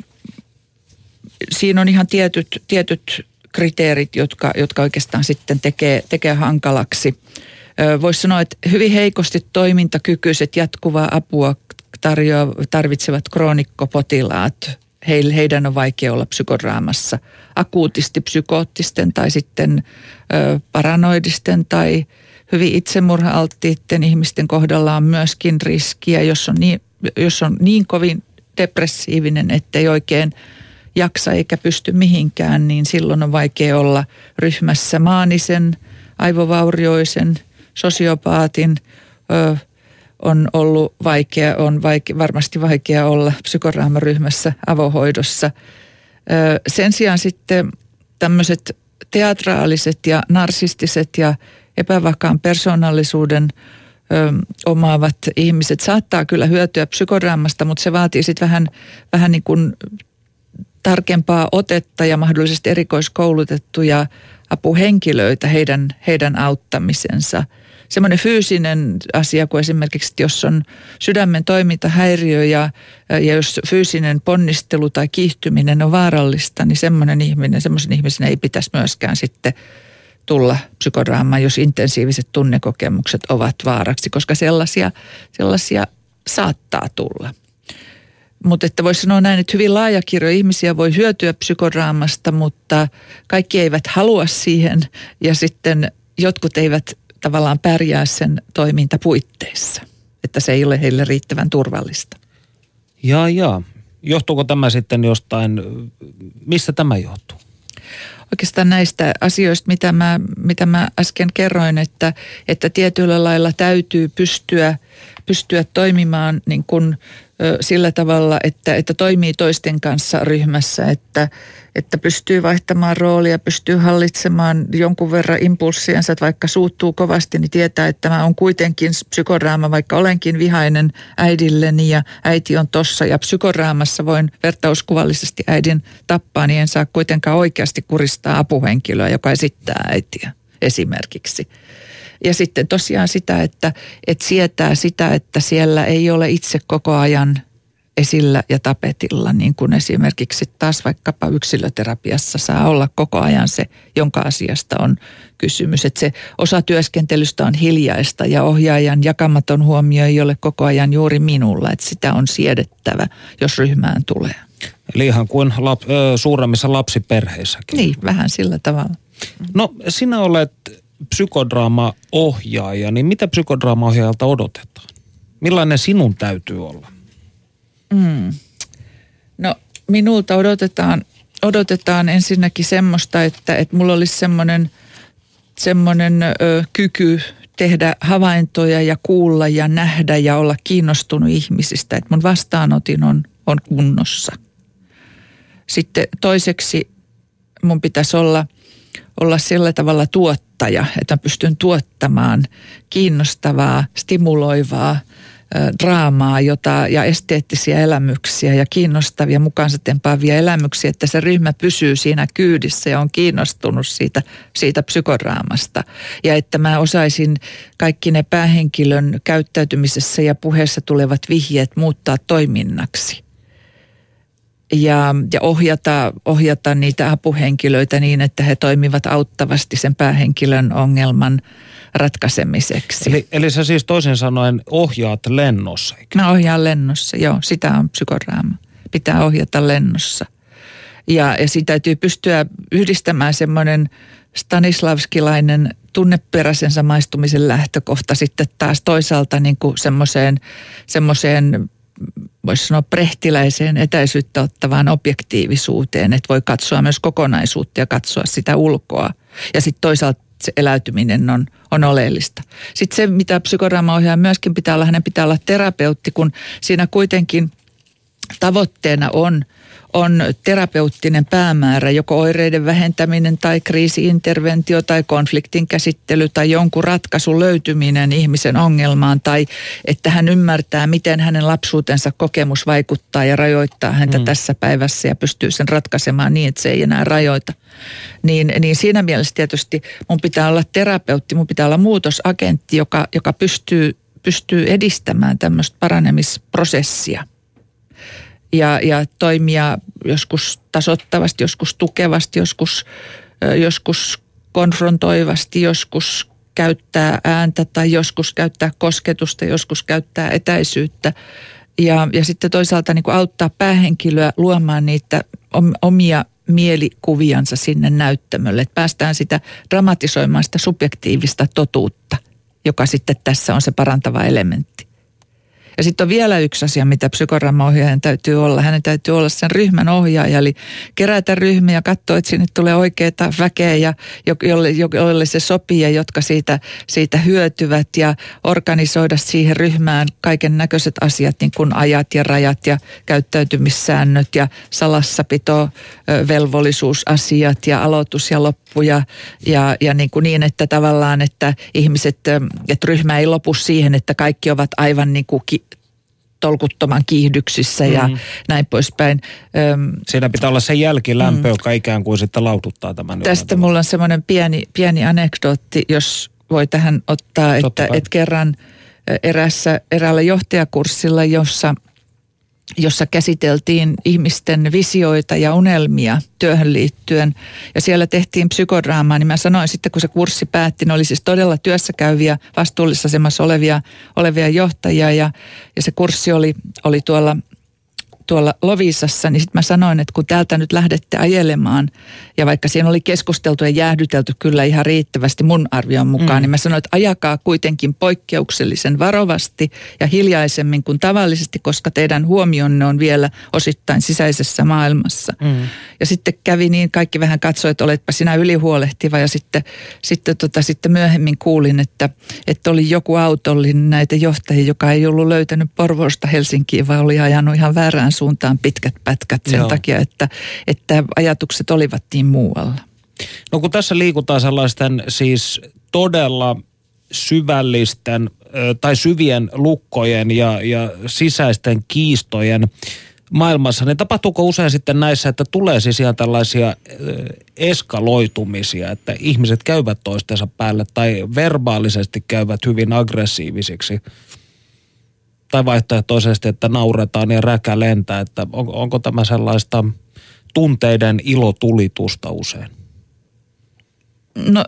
siinä on ihan tietyt, tietyt kriteerit, jotka, jotka oikeastaan sitten tekee, tekee hankalaksi. Voisi sanoa, että hyvin heikosti toimintakykyiset jatkuvaa apua tarjoa, tarvitsevat kroonikkopotilaat, he, heidän on vaikea olla psykodraamassa. Akuutisti psykoottisten tai sitten ö, paranoidisten tai hyvin itsemurha-alttiitten ihmisten kohdalla on myöskin riskiä, jos on niin, jos on niin kovin depressiivinen, ettei oikein jaksa eikä pysty mihinkään, niin silloin on vaikea olla ryhmässä. Maanisen, aivovaurioisen, sosiopaatin ö, on ollut vaikea, on vaike, varmasti vaikea olla psykodraamaryhmässä avohoidossa. Ö, sen sijaan sitten tämmöiset teatraaliset ja narsistiset ja epävakaan persoonallisuuden ö, omaavat ihmiset saattaa kyllä hyötyä psykodraamasta, mutta se vaatii sitten vähän, vähän niin kuin tarkempaa otetta ja mahdollisesti erikoiskoulutettuja apuhenkilöitä heidän, heidän auttamisensa. Semmoinen fyysinen asia kuin esimerkiksi, jos on sydämen toimintahäiriö ja, ja jos fyysinen ponnistelu tai kiihtyminen on vaarallista, niin semmoinen ihminen, semmoisen ihmisen ei pitäisi myöskään sitten tulla psykodraamaan, jos intensiiviset tunnekokemukset ovat vaaraksi, koska sellaisia, sellaisia saattaa tulla. Mutta että voisi sanoa näin, että hyvin laaja kirjo ihmisiä voi hyötyä psykodraamasta, mutta kaikki eivät halua siihen ja sitten jotkut eivät tavallaan pärjää sen toimintapuitteissa, että se ei ole heille riittävän turvallista. Jaa, jaa. Johtuuko tämä sitten jostain, mistä tämä johtuu? Oikeastaan näistä asioista, mitä mä, mitä mä äsken kerroin, että, että tietyllä lailla täytyy pystyä, pystyä toimimaan niin kuin sillä tavalla, että, että toimii toisten kanssa ryhmässä, että, että pystyy vaihtamaan roolia, pystyy hallitsemaan jonkun verran impulssiensa, että vaikka suuttuu kovasti, niin tietää, että mä on kuitenkin psykodraama, vaikka olenkin vihainen äidilleni ja äiti on tossa ja psykodraamassa voin vertauskuvallisesti äidin tappaa, niin en saa kuitenkaan oikeasti kuristaa apuhenkilöä, joka esittää äitiä esimerkiksi. Ja sitten tosiaan sitä, että, että sietää sitä, että siellä ei ole itse koko ajan esillä ja tapetilla, niin kuin esimerkiksi taas vaikkapa yksilöterapiassa saa olla koko ajan se, jonka asiasta on kysymys. Että se osa työskentelystä on hiljaista ja ohjaajan jakamaton huomio ei ole koko ajan juuri minulla, että sitä on siedettävä, jos ryhmään tulee. Eli ihan kuin lap, ö, suuremmissa lapsiperheissäkin. Niin, vähän sillä tavalla. No sinä olet psykodraama-ohjaaja, niin mitä psykodraama-ohjaajalta odotetaan? Millainen sinun täytyy olla? Mm. No minulta odotetaan, odotetaan ensinnäkin semmoista, että, että mulla olisi semmoinen, semmoinen ö, kyky tehdä havaintoja ja kuulla ja nähdä ja olla kiinnostunut ihmisistä, että mun vastaanotin on, on kunnossa. Sitten toiseksi mun pitäisi olla, olla sillä tavalla tuottaja, että mä pystyn tuottamaan kiinnostavaa, stimuloivaa draamaa jota, ja esteettisiä elämyksiä ja kiinnostavia mukaansa tempaavia elämyksiä, että se ryhmä pysyy siinä kyydissä ja on kiinnostunut siitä, siitä psykodraamasta. Ja että mä osaisin kaikki ne päähenkilön käyttäytymisessä ja puheessa tulevat vihjeet muuttaa toiminnaksi. Ja, ja ohjata, ohjata niitä apuhenkilöitä niin, että he toimivat auttavasti sen päähenkilön ongelman ratkaisemiseksi. Eli, eli sä siis toisin sanoen ohjaat lennossa, eikä? Mä ohjaan lennossa, joo. Sitä on psykodraama. Pitää ohjata lennossa. Ja, ja siitä täytyy pystyä yhdistämään semmoinen stanislavskilainen tunneperäisen samaistumisen lähtökohta sitten taas toisaalta niin kuin semmoiseen, semmoiseen voisi sanoa prehtiläiseen etäisyyttä ottavaan objektiivisuuteen, että voi katsoa myös kokonaisuutta ja katsoa sitä ulkoa. Ja sitten toisaalta se eläytyminen on, on oleellista. Sitten se, mitä psykodraamaohjaaja myöskin pitää olla, hänen pitää olla terapeutti, kun siinä kuitenkin tavoitteena on, on terapeuttinen päämäärä, joko oireiden vähentäminen tai kriisiinterventio tai konfliktin käsittely tai jonkun ratkaisun löytyminen ihmisen ongelmaan tai että hän ymmärtää, miten hänen lapsuutensa kokemus vaikuttaa ja rajoittaa häntä mm. tässä päivässä ja pystyy sen ratkaisemaan niin, että se ei enää rajoita. Niin, niin siinä mielessä tietysti mun pitää olla terapeutti, mun pitää olla muutosagentti, joka, joka pystyy, pystyy edistämään tämmöistä paranemisprosessia. Ja, ja toimia joskus tasoittavasti, joskus tukevasti, joskus, joskus konfrontoivasti, joskus käyttää ääntä tai joskus käyttää kosketusta, joskus käyttää etäisyyttä. Ja, ja sitten toisaalta niin kuin auttaa päähenkilöä luomaan niitä omia mielikuviansa sinne näyttämölle. Että päästään sitä dramatisoimaan sitä subjektiivista totuutta, joka sitten tässä on se parantava elementti. Ja sitten on vielä yksi asia, mitä psykodraamaohjaajan täytyy olla. Hänen täytyy olla sen ryhmän ohjaaja, eli kerätä ryhmiä ja katsoa, että sinne tulee oikeita väkeä, ja jolle, jolle se sopii ja jotka siitä, siitä hyötyvät ja organisoida siihen ryhmään kaiken näköiset asiat, niin kuin ajat ja rajat ja käyttäytymissäännöt ja salassapito, velvollisuusasiat ja aloitus ja loppu ja, ja, ja niin, kuin niin, että tavallaan, että ihmiset, että ryhmä ei lopu siihen, että kaikki ovat aivan niin kuin ki- tolkuttoman kiihdyksissä ja mm. näin poispäin. Siinä pitää olla se jälkilämpö, mm. joka ikään kuin sitten laututtaa tämän. Tästä mulla on semmoinen pieni, pieni anekdootti, jos voi tähän ottaa, että, että kerran erässä, eräällä johtajakurssilla, jossa jossa käsiteltiin ihmisten visioita ja unelmia työhön liittyen. Ja siellä tehtiin psykodraamaa, niin mä sanoin sitten, kun se kurssi päätti, ne oli siis todella työssä käyviä, vastuullisessa asemassa olevia, olevia johtajia. Ja, ja se kurssi oli, oli tuolla, tuolla Loviisassa, niin sitten mä sanoin, että kun täältä nyt lähdette ajelemaan, ja vaikka siinä oli keskusteltu ja jäähdytelty kyllä ihan riittävästi mun arvion mukaan, mm. niin mä sanoin, että ajakaa kuitenkin poikkeuksellisen varovasti ja hiljaisemmin kuin tavallisesti, koska teidän huomionne on vielä osittain sisäisessä maailmassa. Mm. Ja sitten kävi niin, kaikki vähän katsoi, että oletpa sinä ylihuolehtiva, ja sitten, sitten, tota, sitten myöhemmin kuulin, että, että oli joku autollinen näitä johtajia, joka ei ollut löytänyt Porvoosta Helsinkiin, vaan oli ajanut ihan väärään suuntaan pitkät pätkät sen Joo. takia, että, että ajatukset olivat niin muualla. No kun tässä liikutaan sellaisten siis todella syvällisten tai syvien lukkojen ja, ja sisäisten kiistojen maailmassa, niin tapahtuuko usein sitten näissä, että tulee siis ihan tällaisia eskaloitumisia, että ihmiset käyvät toistensa päälle tai verbaalisesti käyvät hyvin aggressiivisiksi? Tai vaihtoehtoisesti, että nauretaan ja räkä lentää, että on, onko tämä sellaista tunteiden ilotulitusta usein? No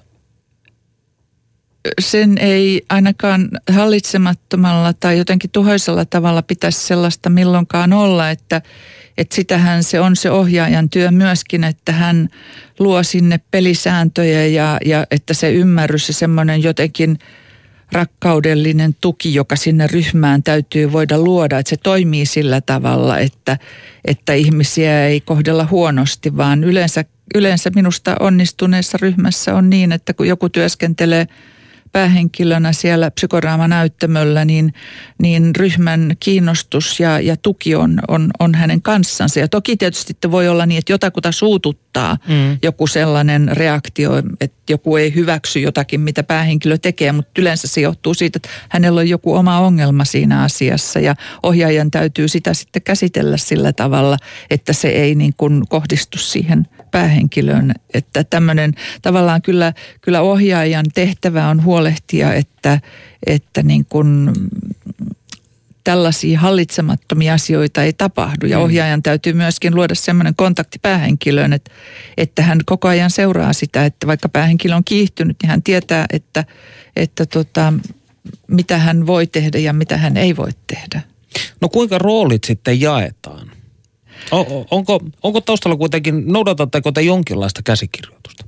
sen ei ainakaan hallitsemattomalla tai jotenkin tuhoisella tavalla pitäisi sellaista milloinkaan olla, että, että sitähän se on se ohjaajan työ myöskin, että hän luo sinne pelisääntöjä ja, ja että se ymmärrys ja semmoinen jotenkin rakkaudellinen tuki, joka sinne ryhmään täytyy voida luoda, että se toimii sillä tavalla, että, että ihmisiä ei kohdella huonosti, vaan yleensä, yleensä minusta onnistuneessa ryhmässä on niin, että kun joku työskentelee päähenkilönä siellä psykodraamanäyttämöllä, niin, niin ryhmän kiinnostus ja, ja tuki on, on, on hänen kanssansa. Ja toki tietysti voi olla niin, että jotakuta suututtaa mm. joku sellainen reaktio, että joku ei hyväksy jotakin, mitä päähenkilö tekee, mutta yleensä se johtuu siitä, että hänellä on joku oma ongelma siinä asiassa ja ohjaajan täytyy sitä sitten käsitellä sillä tavalla, että se ei niin kuin kohdistu siihen päähenkilöön. Että tämmöinen tavallaan kyllä, kyllä ohjaajan tehtävä on huolehtia, että, että niin kuin tällaisia hallitsemattomia asioita ei tapahdu. Ja ohjaajan täytyy myöskin luoda semmoinen kontakti päähenkilöön, että, että hän koko ajan seuraa sitä, että vaikka päähenkilö on kiihtynyt, niin hän tietää, että, että tota, mitä hän voi tehdä ja mitä hän ei voi tehdä. No kuinka roolit sitten jaetaan? O, onko, onko taustalla kuitenkin, noudatatteko te jonkinlaista käsikirjoitusta?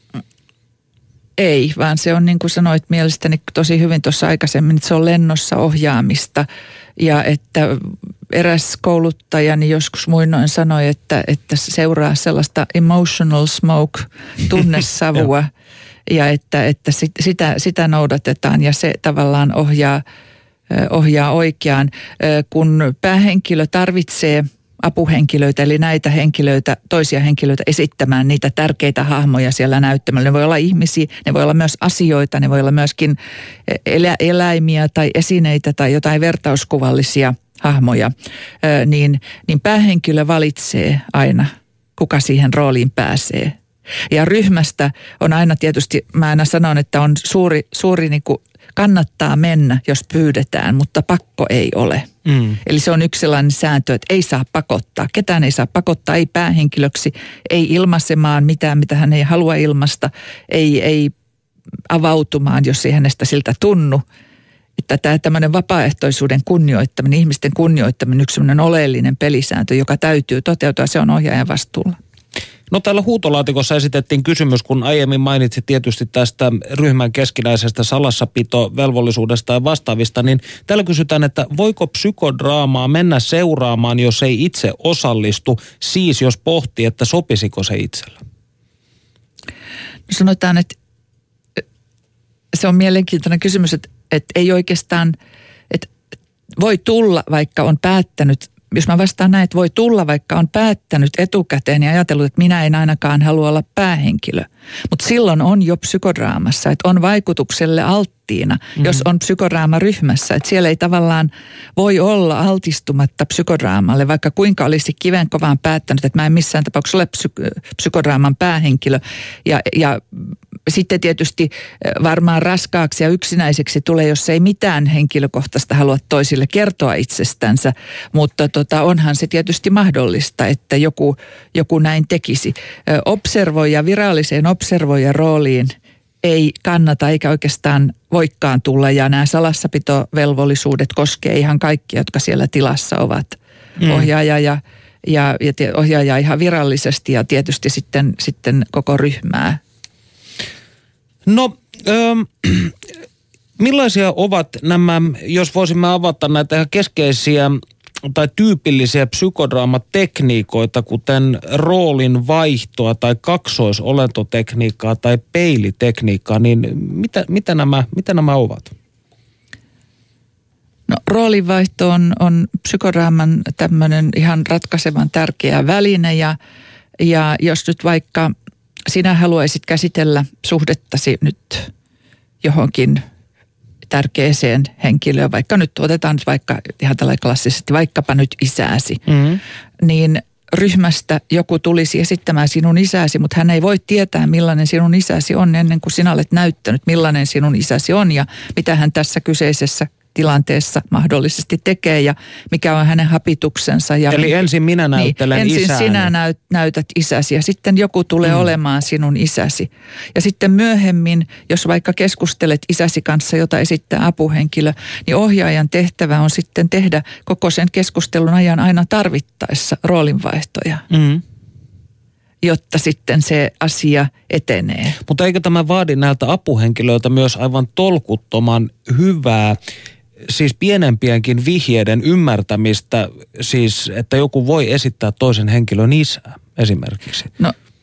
Ei, vaan se on niin kuin sanoit mielestäni tosi hyvin tuossa aikaisemmin, että se on lennossa ohjaamista. Ja että eräs kouluttajani joskus muinoin sanoi, että, että seuraa sellaista emotional smoke, tunnesavua. ja että, että sit, sitä, sitä noudatetaan ja se tavallaan ohjaa, ohjaa oikeaan. Kun päähenkilö tarvitsee apuhenkilöitä, eli näitä henkilöitä, toisia henkilöitä esittämään niitä tärkeitä hahmoja siellä näyttämällä. Ne voi olla ihmisiä, ne voi olla myös asioita, ne voi olla myöskin elä, eläimiä tai esineitä tai jotain vertauskuvallisia hahmoja. Ö, niin, niin päähenkilö valitsee aina, kuka siihen rooliin pääsee. Ja ryhmästä on aina tietysti, mä aina sanon, että on suuri, suuri niin kuin kannattaa mennä, jos pyydetään, mutta pakko ei ole. Mm. Eli se on yksi sellainen sääntö, että ei saa pakottaa. Ketään ei saa pakottaa, ei päähenkilöksi, ei ilmaisemaan mitään, mitä hän ei halua ilmaista, ei, ei avautumaan, jos ei hänestä siltä tunnu. Että tämä tämmöinen vapaaehtoisuuden kunnioittaminen, ihmisten kunnioittaminen, yksi sellainen oleellinen pelisääntö, joka täytyy toteutua, se on ohjaajan vastuulla. No täällä huutolaatikossa esitettiin kysymys, kun aiemmin mainitsit tietysti tästä ryhmän keskinäisestä salassapitovelvollisuudesta ja vastaavista, niin täällä kysytään, että voiko psykodraamaa mennä seuraamaan, jos ei itse osallistu, siis jos pohtii, että sopisiko se itsellä? No sanotaan, että se on mielenkiintoinen kysymys, että, että ei oikeastaan, että voi tulla, vaikka on päättänyt. Jos mä vastaan näin, että voi tulla, vaikka on päättänyt etukäteen ja ajatellut, että minä en ainakaan halua olla päähenkilö. Mutta silloin on jo psykodraamassa, että on vaikutukselle alttiina, mm-hmm. jos on psykodraamaryhmässä. Että siellä ei tavallaan voi olla altistumatta psykodraamalle, vaikka kuinka olisi kivenkovaan päättänyt, että mä en missään tapauksessa ole psyk- psykodraaman päähenkilö. Ja, ja sitten tietysti varmaan raskaaksi ja yksinäiseksi tulee, jos ei mitään henkilökohtaista halua toisille kertoa itsestänsä, mutta tota, onhan se tietysti mahdollista, että joku, joku näin tekisi. Observoija, viralliseen observoijan rooliin ei kannata eikä oikeastaan voikaan tulla ja nämä salassapitovelvollisuudet koskee ihan kaikkia, jotka siellä tilassa ovat. Mm. Ohjaaja ja, ja, ja ohjaaja ihan virallisesti ja tietysti sitten, sitten koko ryhmää. No, ähm, millaisia ovat nämä, jos voisimme avata näitä ihan keskeisiä tai tyypillisiä psykodraamatekniikoita, kuten roolin vaihtoa tai kaksoisolentotekniikkaa tai peilitekniikkaa, niin mitä, mitä, nämä, mitä nämä ovat? No, roolinvaihto on, on psykodraaman tämmöinen ihan ratkaisevan tärkeä väline ja, ja jos nyt vaikka sinä haluaisit käsitellä suhdettasi nyt johonkin tärkeäseen henkilöön, vaikka nyt otetaan nyt vaikka ihan tällä klassisesti, vaikkapa nyt isääsi, mm-hmm. niin ryhmästä joku tulisi esittämään sinun isäsi, mutta hän ei voi tietää, millainen sinun isäsi on ennen kuin sinä olet näyttänyt, millainen sinun isäsi on ja mitä hän tässä kyseisessä tilanteessa mahdollisesti tekee ja mikä on hänen hapituksensa. Ja eli ensin minä näyttelen niin, ensin isäni. sinä näyt, näytät isäsi ja sitten joku tulee mm. olemaan sinun isäsi. Ja sitten myöhemmin, jos vaikka keskustelet isäsi kanssa, jota esittää apuhenkilö, niin ohjaajan tehtävä on sitten tehdä koko sen keskustelun ajan aina tarvittaessa roolinvaihtoja. Mm. jotta sitten se asia etenee. Mutta eikö tämä vaadi näiltä apuhenkilöiltä myös aivan tolkuttoman hyvää, siis pienempienkin vihjeiden ymmärtämistä, siis että joku voi esittää toisen henkilön isää esimerkiksi? No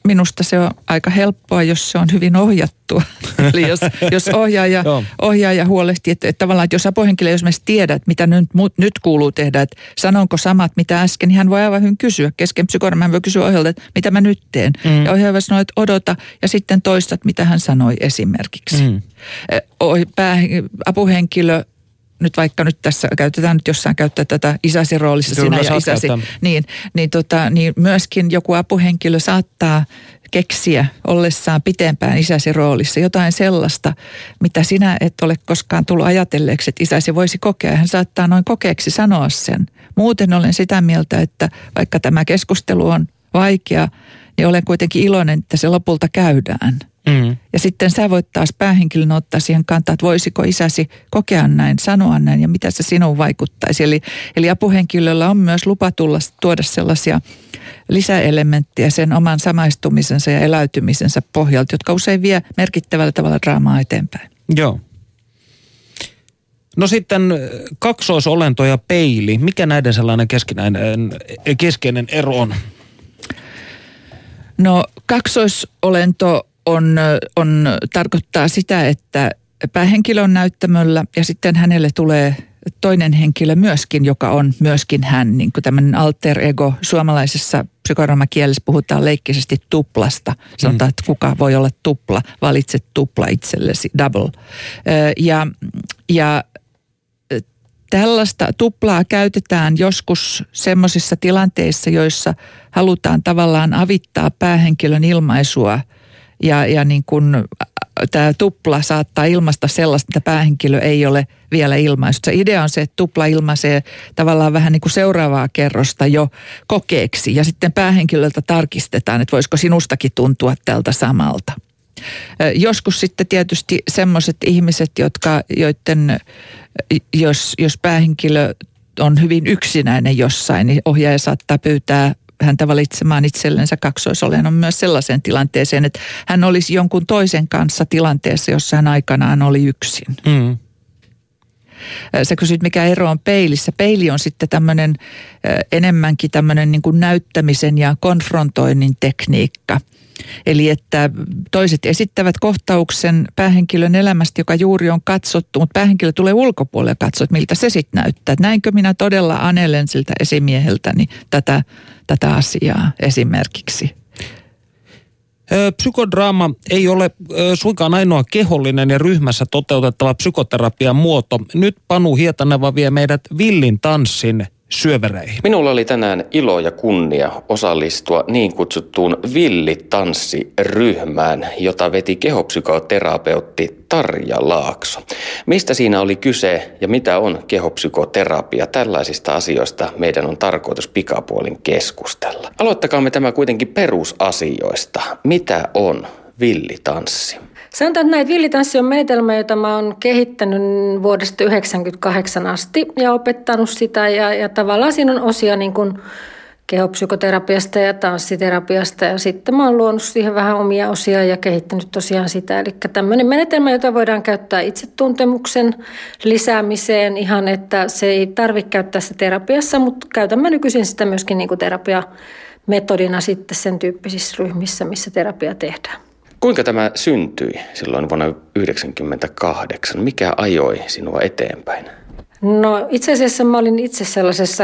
minusta se on aika helppoa, jos se on hyvin ohjattua. Eli jos, jos ohjaaja, ohjaaja huolehtii, että, että tavallaan, että jos apuhenkilö esimerkiksi tiedät, mitä nyt, nyt kuuluu tehdä, että sanonko samat, mitä äsken, niin hän voi aivan hyvin kysyä. Kesken psykodraama hän voi kysyä ohjaajalta, että mitä mä nyt teen. Mm. Ja ohjaaja sanoo, että odota, ja sitten toistat, mitä hän sanoi esimerkiksi. Mm. Pää, apuhenkilö, nyt vaikka nyt tässä käytetään nyt jossain käyttää tätä isäsi roolissa, Kyllä, sinä ja isäsi, niin, niin, tota, niin myöskin joku apuhenkilö saattaa keksiä ollessaan pitempään isäsi roolissa jotain sellaista, mitä sinä et ole koskaan tullut ajatelleeksi, että isäsi voisi kokea. Hän saattaa noin kokeeksi sanoa sen. Muuten olen sitä mieltä, että vaikka tämä keskustelu on vaikea, niin olen kuitenkin iloinen, että se lopulta käydään. Mm. Ja sitten sä voit taas päähenkilön ottaa siihen kantaa, että voisiko isäsi kokea näin, sanoa näin ja mitä se sinuun vaikuttaisi. Eli, eli apuhenkilöllä on myös lupa tulla, tuoda sellaisia lisäelementtejä sen oman samaistumisensa ja eläytymisensä pohjalta, jotka usein vie merkittävällä tavalla draamaa eteenpäin. Joo. No sitten kaksoisolento ja peili. Mikä näiden sellainen keskinäinen, keskeinen ero on? No kaksoisolento on, on, tarkoittaa sitä, että päähenkilö on näyttämöllä ja sitten hänelle tulee toinen henkilö myöskin, joka on myöskin hän, niin kuin tämmöinen alter ego. Suomalaisessa psykodraamakielessä puhutaan leikkisesti tuplasta. Sanotaan, että kuka voi olla tupla, valitse tupla itsellesi, double. Ja, ja tällaista tuplaa käytetään joskus semmoisissa tilanteissa, joissa halutaan tavallaan avittaa päähenkilön ilmaisua ja, ja niin kuin tämä tupla saattaa ilmaista sellaista, että päähenkilö ei ole vielä ilmaissut. Se idea on se, että tupla ilmaisee tavallaan vähän niin kuin seuraavaa kerrosta jo kokeeksi ja sitten päähenkilöltä tarkistetaan, että voisiko sinustakin tuntua tältä samalta. Joskus sitten tietysti semmoiset ihmiset, jotka, joiden, jos, jos päähenkilö on hyvin yksinäinen jossain, niin ohjaaja saattaa pyytää häntä valitsemaan itsellensä kaksoisolennon myös sellaiseen tilanteeseen, että hän olisi jonkun toisen kanssa tilanteessa, jossa hän aikanaan oli yksin. Mm. Sä kysyt, mikä ero on peilissä. Peili on sitten tämmöinen enemmänkin tämmöinen niin kuin näyttämisen ja konfrontoinnin tekniikka. Eli että toiset esittävät kohtauksen päähenkilön elämästä, joka juuri on katsottu, mutta päähenkilö tulee ulkopuolelle ja katsoo, että miltä se sitten näyttää. Että näinkö minä todella anelen siltä esimieheltäni tätä, tätä asiaa esimerkiksi. Psykodraama ei ole suinkaan ainoa kehollinen ja ryhmässä toteutettava psykoterapian muoto. Nyt Panu Hietaneva vie meidät villin tanssin syövereihin. Minulla oli tänään ilo ja kunnia osallistua niin kutsuttuun villitanssiryhmään, jota veti kehopsykoterapeutti Tarja Laakso. Mistä siinä oli kyse ja mitä on kehopsykoterapia? Tällaisista asioista meidän on tarkoitus pikapuolin keskustella. Aloittakaamme tämä kuitenkin perusasioista. Mitä on villitanssi? Sanotaan, että näitä villitanssi on menetelmä, jota mä oon kehittänyt vuodesta yhdeksänkymmentäkahdeksan asti ja opettanut sitä. Ja, ja tavallaan siinä on osia niin kuin kehopsykoterapiasta ja tanssiterapiasta ja sitten mä oon luonut siihen vähän omia osia ja kehittänyt tosiaan sitä. Eli tämmöinen menetelmä, jota voidaan käyttää itsetuntemuksen lisäämiseen ihan, että se ei tarvitse käyttää sitä terapiassa, mutta käytän mä nykyisin sitä myöskin niin kuin terapiametodina sitten sen tyyppisissä ryhmissä, missä terapia tehdään. Kuinka tämä syntyi silloin vuonna yhdeksänkymmentäkahdeksan? Mikä ajoi sinua eteenpäin? No itse asiassa mä olin itse sellaisessa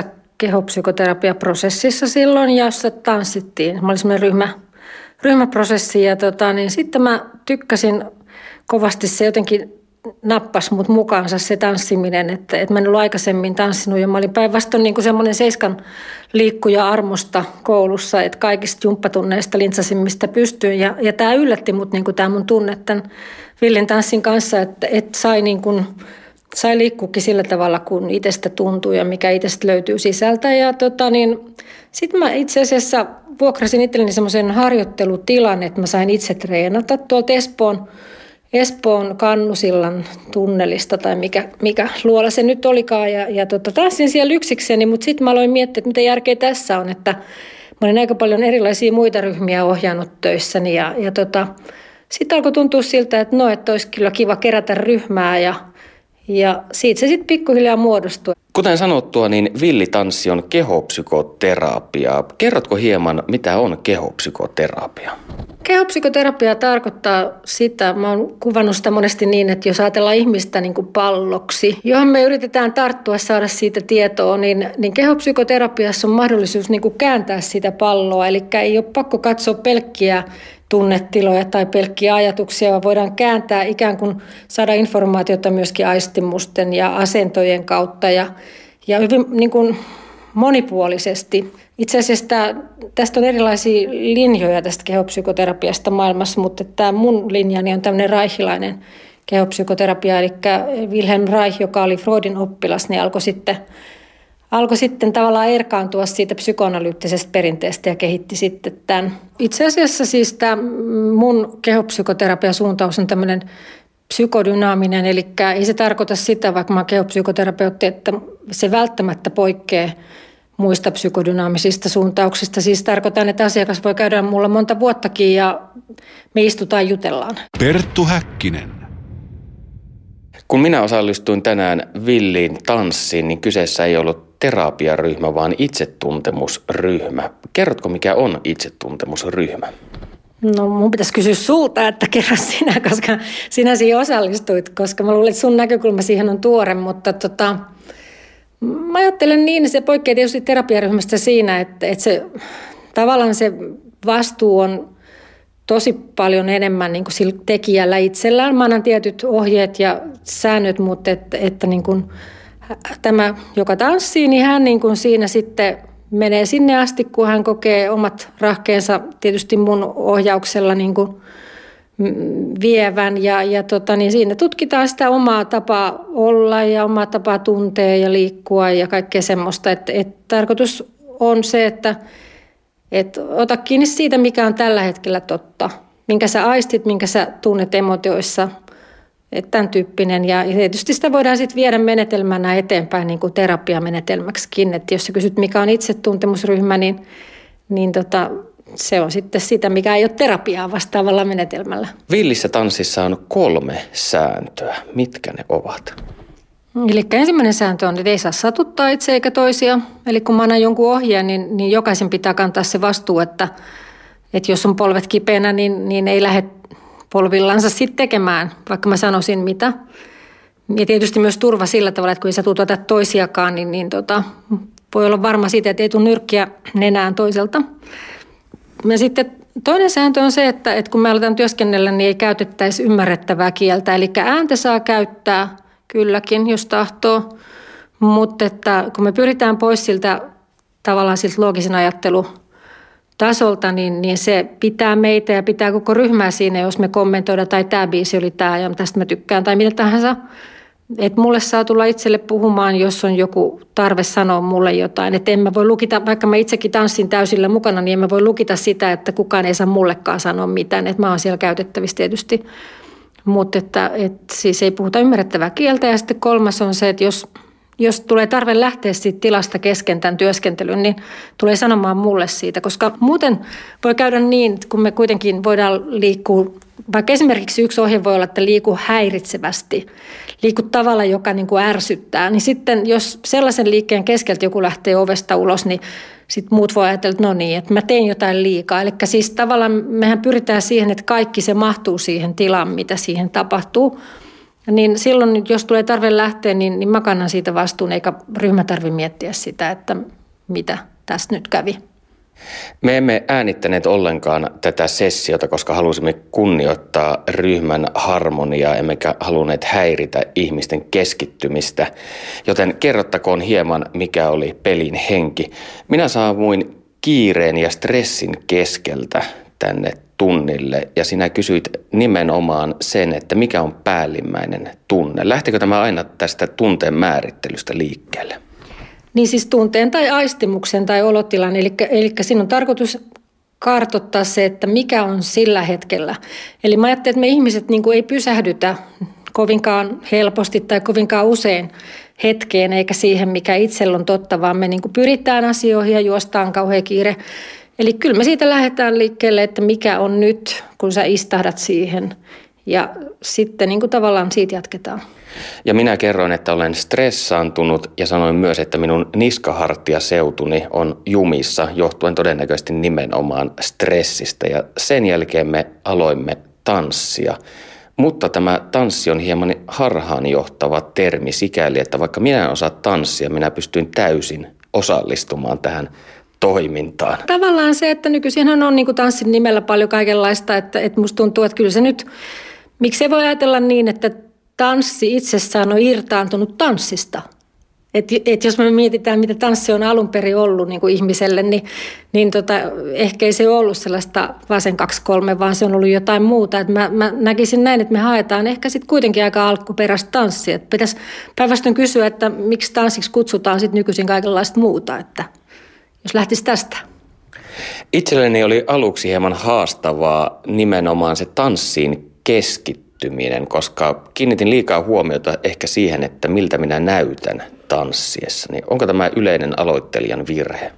kehopsykoterapiaprosessissa silloin, jossa tanssittiin. Mä olin semmoinen ryhmä, ryhmäprosessi ja tota, niin sitten mä tykkäsin kovasti, se jotenkin nappasi mut mukaansa se tanssiminen, että, että mä en ollut aikaisemmin tanssinut ja mä olin päinvastoin niin kuin semmoinen seiskan liikkuja armosta koulussa, että kaikista jumppatunneista lintsasin mistä pystyin ja, ja tämä yllätti mut niin kuin tämä mun tunne tämän villin tanssin kanssa, että, että sai, niin kuin, sai liikkuukin sillä tavalla kun itsestä tuntuu ja mikä itsestä löytyy sisältä ja tota niin, sitten mä itse asiassa vuokrasin itselleni semmoisen harjoittelutilan, että mä sain itse treenata tuolta Espoon Espoon Kannusillan tunnelista tai mikä, mikä luola se nyt olikaan. Ja, ja tota, tanssin siellä yksikseni, mutta sitten mä aloin miettiä, että mitä järkeä tässä on. Että mä olin aika paljon erilaisia muita ryhmiä ohjannut töissäni. Ja, ja tota, sitten alkoi tuntua siltä, että no, että olisi kyllä kiva kerätä ryhmää ja, ja siitä se sitten pikkuhiljaa muodostui. Kuten sanottua, niin villitanssi on kehopsykoterapia. Kerrotko hieman, mitä on kehopsykoterapia? Kehopsykoterapia tarkoittaa sitä, mä oon kuvannut sitä monesti niin, että jos ajatellaan ihmistä niin kuin palloksi, johon me yritetään tarttua, saada siitä tietoa, niin, niin kehopsykoterapiassa on mahdollisuus niin kuin kääntää sitä palloa. Eli ei ole pakko katsoa pelkkiä tunnetiloja tai pelkkiä ajatuksia, vaan voidaan kääntää ikään kuin saada informaatiota myöskin aistimusten ja asentojen kautta ja, ja hyvin niin kuin monipuolisesti. Itse asiassa tämä, tästä on erilaisia linjoja tästä kehopsykoterapiasta maailmassa, mutta tämä mun linjani on tämmöinen reichilainen kehopsykoterapia, eli Wilhelm Reich, joka oli Freudin oppilas, niin alkoi sitten, alkoi sitten tavallaan erkaantua siitä psykoanalyyttisestä perinteestä ja kehitti sitten tämän. Itse asiassa siis tämä mun kehopsykoterapiasuuntaus on tämmöinen psykodynaaminen, eli ei se tarkoita sitä, vaikka mä oon kehopsykoterapeutti, että se välttämättä poikkeaa muista psykodynaamisista suuntauksista. Siis tarkoitan, että asiakas voi käydä mulla monta vuottakin ja me istutaan jutellaan. Perttu Häkkinen. Kun minä osallistuin tänään villiin tanssiin, niin kyseessä ei ollut terapiaryhmä, vaan itsetuntemusryhmä. Kerrotko, mikä on itsetuntemusryhmä? No mun pitäisi kysyä sulta, että kerran sinä, koska sinä siihen osallistuit, koska mä luulen, että sun näkökulma siihen on tuore, mutta tota, mä ajattelen niin, että se poikkeaa tietysti terapiaryhmästä siinä, että, että se, tavallaan se vastuu on tosi paljon enemmän niin kuin sillä tekijällä itsellään. Mä annan tietyt ohjeet ja säännöt, mutta että, että niin kuin tämä, joka tanssii, niin hän niin kuin siinä sitten menee sinne asti, kun hän kokee omat rahkeensa tietysti mun ohjauksella niin kuin vievän. Ja, ja tota, niin siinä tutkitaan sitä omaa tapaa olla ja omaa tapaa tuntea ja liikkua ja kaikkea semmoista. Et, et tarkoitus on se, että et ota kiinni siitä, mikä on tällä hetkellä totta. Minkä sä aistit, minkä sä tunnet emotioissa. Että tämän tyyppinen. Ja tietysti sitä voidaan sitten viedä menetelmänä eteenpäin niin kuin terapiamenetelmäksikin. Että jos sä kysyt, mikä on itsetuntemusryhmä, niin, niin tota, se on sitten sitä, mikä ei ole terapiaa vastaavalla menetelmällä. Villissä tanssissa on kolme sääntöä. Mitkä ne ovat? Eli ensimmäinen sääntö on, että ei saa satuttaa itse eikä toisia. Eli kun mä annan jonkun ohjeen, niin, niin jokaisen pitää kantaa se vastuu, että, että jos on polvet kipeänä, niin, niin ei lähde polvillansa sitten tekemään, vaikka mä sanoisin mitä. Ja tietysti myös turva sillä tavalla, että kun ei sä tuota toisiakaan, niin, niin tota, voi olla varma siitä, että ei tule nyrkkiä nenään toiselta. Ja sitten toinen sääntö on se, että, että kun me aletaan työskennellä, niin ei käytettäisi ymmärrettävää kieltä. Eli ääntä saa käyttää kylläkin, jos tahtoo, mutta että kun me pyritään pois siltä tavallaan siltä loogisen ajattelun tasolta, niin, niin se pitää meitä ja pitää koko ryhmää siinä, jos me kommentoidaan, tai tämä biisi oli tämä ja tästä mä tykkään, tai mitä tahansa. Että mulle saa tulla itselle puhumaan, jos on joku tarve sanoa mulle jotain. Että en mä voi lukita, vaikka mä itsekin tanssin täysillä mukana, niin en mä voi lukita sitä, että kukaan ei saa mullekaan sanoa mitään. Että mä oon siellä käytettävissä tietysti. Mutta että, että siis ei puhuta ymmärrettävää kieltä. Ja sitten kolmas on se, että jos... Jos tulee tarve lähteä siitä tilasta kesken tämän työskentelyn, niin tulee sanomaan mulle siitä, koska muuten voi käydä niin, kun me kuitenkin voidaan liikkua, vaikka esimerkiksi yksi ohje voi olla, että liiku häiritsevästi, liiku tavalla, joka niin kuin ärsyttää, niin sitten jos sellaisen liikkeen keskeltä joku lähtee ovesta ulos, niin sitten muut voi ajatella, että no niin, että mä tein jotain liikaa. Eli siis tavallaan mehän pyritään siihen, että kaikki se mahtuu siihen tilaan, mitä siihen tapahtuu. Niin silloin, jos tulee tarve lähteä, niin, niin mä kannan siitä vastuun, eikä ryhmä tarvitse miettiä sitä, että mitä tässä nyt kävi. Me emme äänittäneet ollenkaan tätä sessiota, koska halusimme kunnioittaa ryhmän harmoniaa, emmekä halunneet häiritä ihmisten keskittymistä. Joten kerrottakoon hieman, mikä oli pelin henki. Minä saavuin kiireen ja stressin keskeltä tänne tunnille ja sinä kysyit nimenomaan sen, että mikä on päällimmäinen tunne. Lähtikö tämä aina tästä tunteen määrittelystä liikkeelle? Niin siis tunteen tai aistimuksen tai olotilan, eli, eli siinä on tarkoitus kartoittaa se, että mikä on sillä hetkellä. Eli mä ajattelin, että me ihmiset niin kuin ei pysähdytä kovinkaan helposti tai kovinkaan usein hetkeen eikä siihen, mikä itsellä on totta, vaan me niin kuin pyritään asioihin ja juostaan kauhean kiire. Eli kyllä me siitä lähdetään liikkeelle, että mikä on nyt, kun sä istahdat siihen ja sitten niin kuin tavallaan siitä jatketaan. Ja minä kerroin, että olen stressaantunut ja sanoin myös, että minun niskahartiaseutuni on jumissa johtuen todennäköisesti nimenomaan stressistä. Ja sen jälkeen me aloimme tanssia. Mutta tämä tanssi on hieman harhaanjohtava termi sikäli, että vaikka minä en osaa tanssia, minä pystyin täysin osallistumaan tähän toimintaan. Tavallaan se, että nykyisinhän on niin kuin tanssin nimellä paljon kaikenlaista, että, että musta tuntuu, että kyllä se nyt, miksi se voi ajatella niin, että tanssi itsessään on irtaantunut tanssista. Että et jos me mietitään, mitä tanssi on alun perin ollut niin kuin ihmiselle, niin, niin tota, ehkä ei se ole ollut sellaista vasen kaksi kolme, vaan se on ollut jotain muuta. Et mä, mä näkisin näin, että me haetaan ehkä sitten kuitenkin aika alkuperäistä tanssia. Et pitäisi päinvastoin kysyä, että miksi tanssiksi kutsutaan sitten nykyisin kaikenlaista muuta, että jos lähtisi tästä. Itselleni oli aluksi hieman haastavaa nimenomaan se tanssiin keskittyminen, koska kiinnitin liikaa huomiota ehkä siihen, että miltä minä näytän tanssiessa. Niin onko tämä yleinen aloittelijan virhe?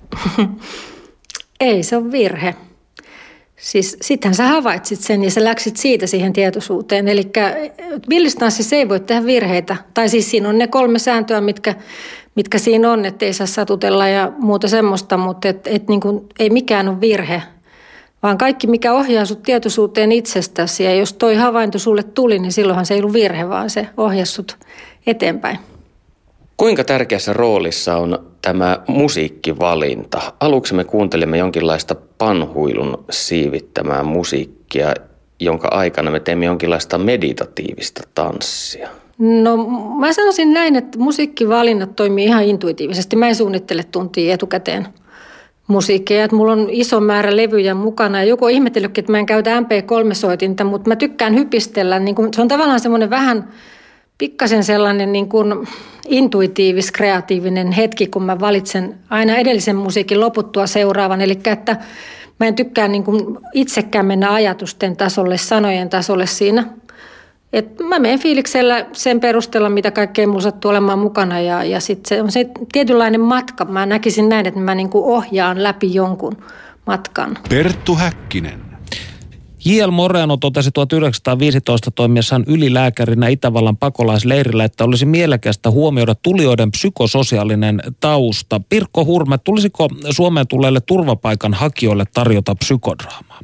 Ei, se on virhe. Siis sittenhän sä havaitsit sen ja sä läksit siitä siihen tietoisuuteen. Eli villistanssissa ei voi tehdä virheitä. Tai siis siinä on ne kolme sääntöä, mitkä, mitkä siinä on, että ei saa satutella ja muuta semmoista, mutta et, et niin kuin, ei mikään ole virhe. Vaan kaikki, mikä ohjaa sut tietoisuuteen itsestäsi. Ja jos toi havainto sulle tuli, niin silloinhan se ei ollut virhe, vaan se ohjasi sut eteenpäin. Kuinka tärkeässä roolissa on tämä musiikkivalinta? Aluksi me kuuntelimme jonkinlaista panhuilun siivittämää musiikkia, jonka aikana me teemme jonkinlaista meditatiivista tanssia. No mä sanoisin näin, että musiikkivalinnat toimii ihan intuitiivisesti. Mä en suunnittele tuntia etukäteen musiikkia. Että mulla on iso määrä levyjä mukana ja joku on ihmetellytkin, että mä en käytä M P kolme -soitinta, mutta mä tykkään hypistellä. Niin kun, se on tavallaan semmoinen vähän pikkasen sellainen niin kuin intuitiivis, kreatiivinen hetki, kun mä valitsen aina edellisen musiikin loputtua seuraavan. Eli että mä en tykkää niin kuin itsekään mennä ajatusten tasolle, sanojen tasolle siinä. Et mä menen fiiliksellä sen perusteella, mitä kaikkea mulla sattuu olemaan mukana. Ja, ja sitten se on se tietynlainen matka. Mä näkisin näin, että mä niin kuin ohjaan läpi jonkun matkan. Perttu Häkkinen. J L. Moreno totesi tuhatyhdeksänsataaviisitoista toimiessaan ylilääkärinä Itävallan pakolaisleirillä, että olisi mielekästä huomioida tulijoiden psykososiaalinen tausta. Pirkko Hurme, tulisiko Suomeen tulleille turvapaikanhakijoille tarjota psykodraamaa?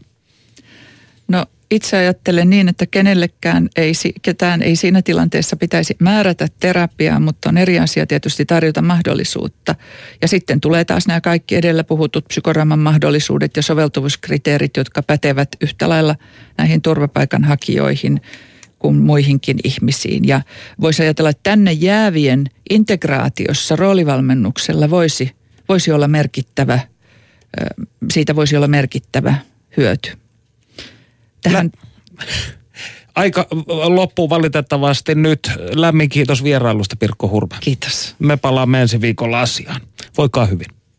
No itse ajattelen niin, että kenellekään ei, ketään ei siinä tilanteessa pitäisi määrätä terapiaa, mutta on eri asia tietysti tarjota mahdollisuutta. Ja sitten tulee taas nämä kaikki edellä puhutut psykodraaman mahdollisuudet ja soveltuvuuskriteerit, jotka pätevät yhtä lailla näihin turvapaikanhakijoihin kuin muihinkin ihmisiin. Ja voisi ajatella, että tänne jäävien integraatiossa roolivalmennuksella voisi, voisi olla merkittävä, siitä voisi olla merkittävä hyöty. Tähän... Aika loppuu valitettavasti nyt. Lämmin kiitos vierailusta, Pirkko Hurme. Kiitos. Me palaamme ensi viikolla asiaan. Voikaa hyvin.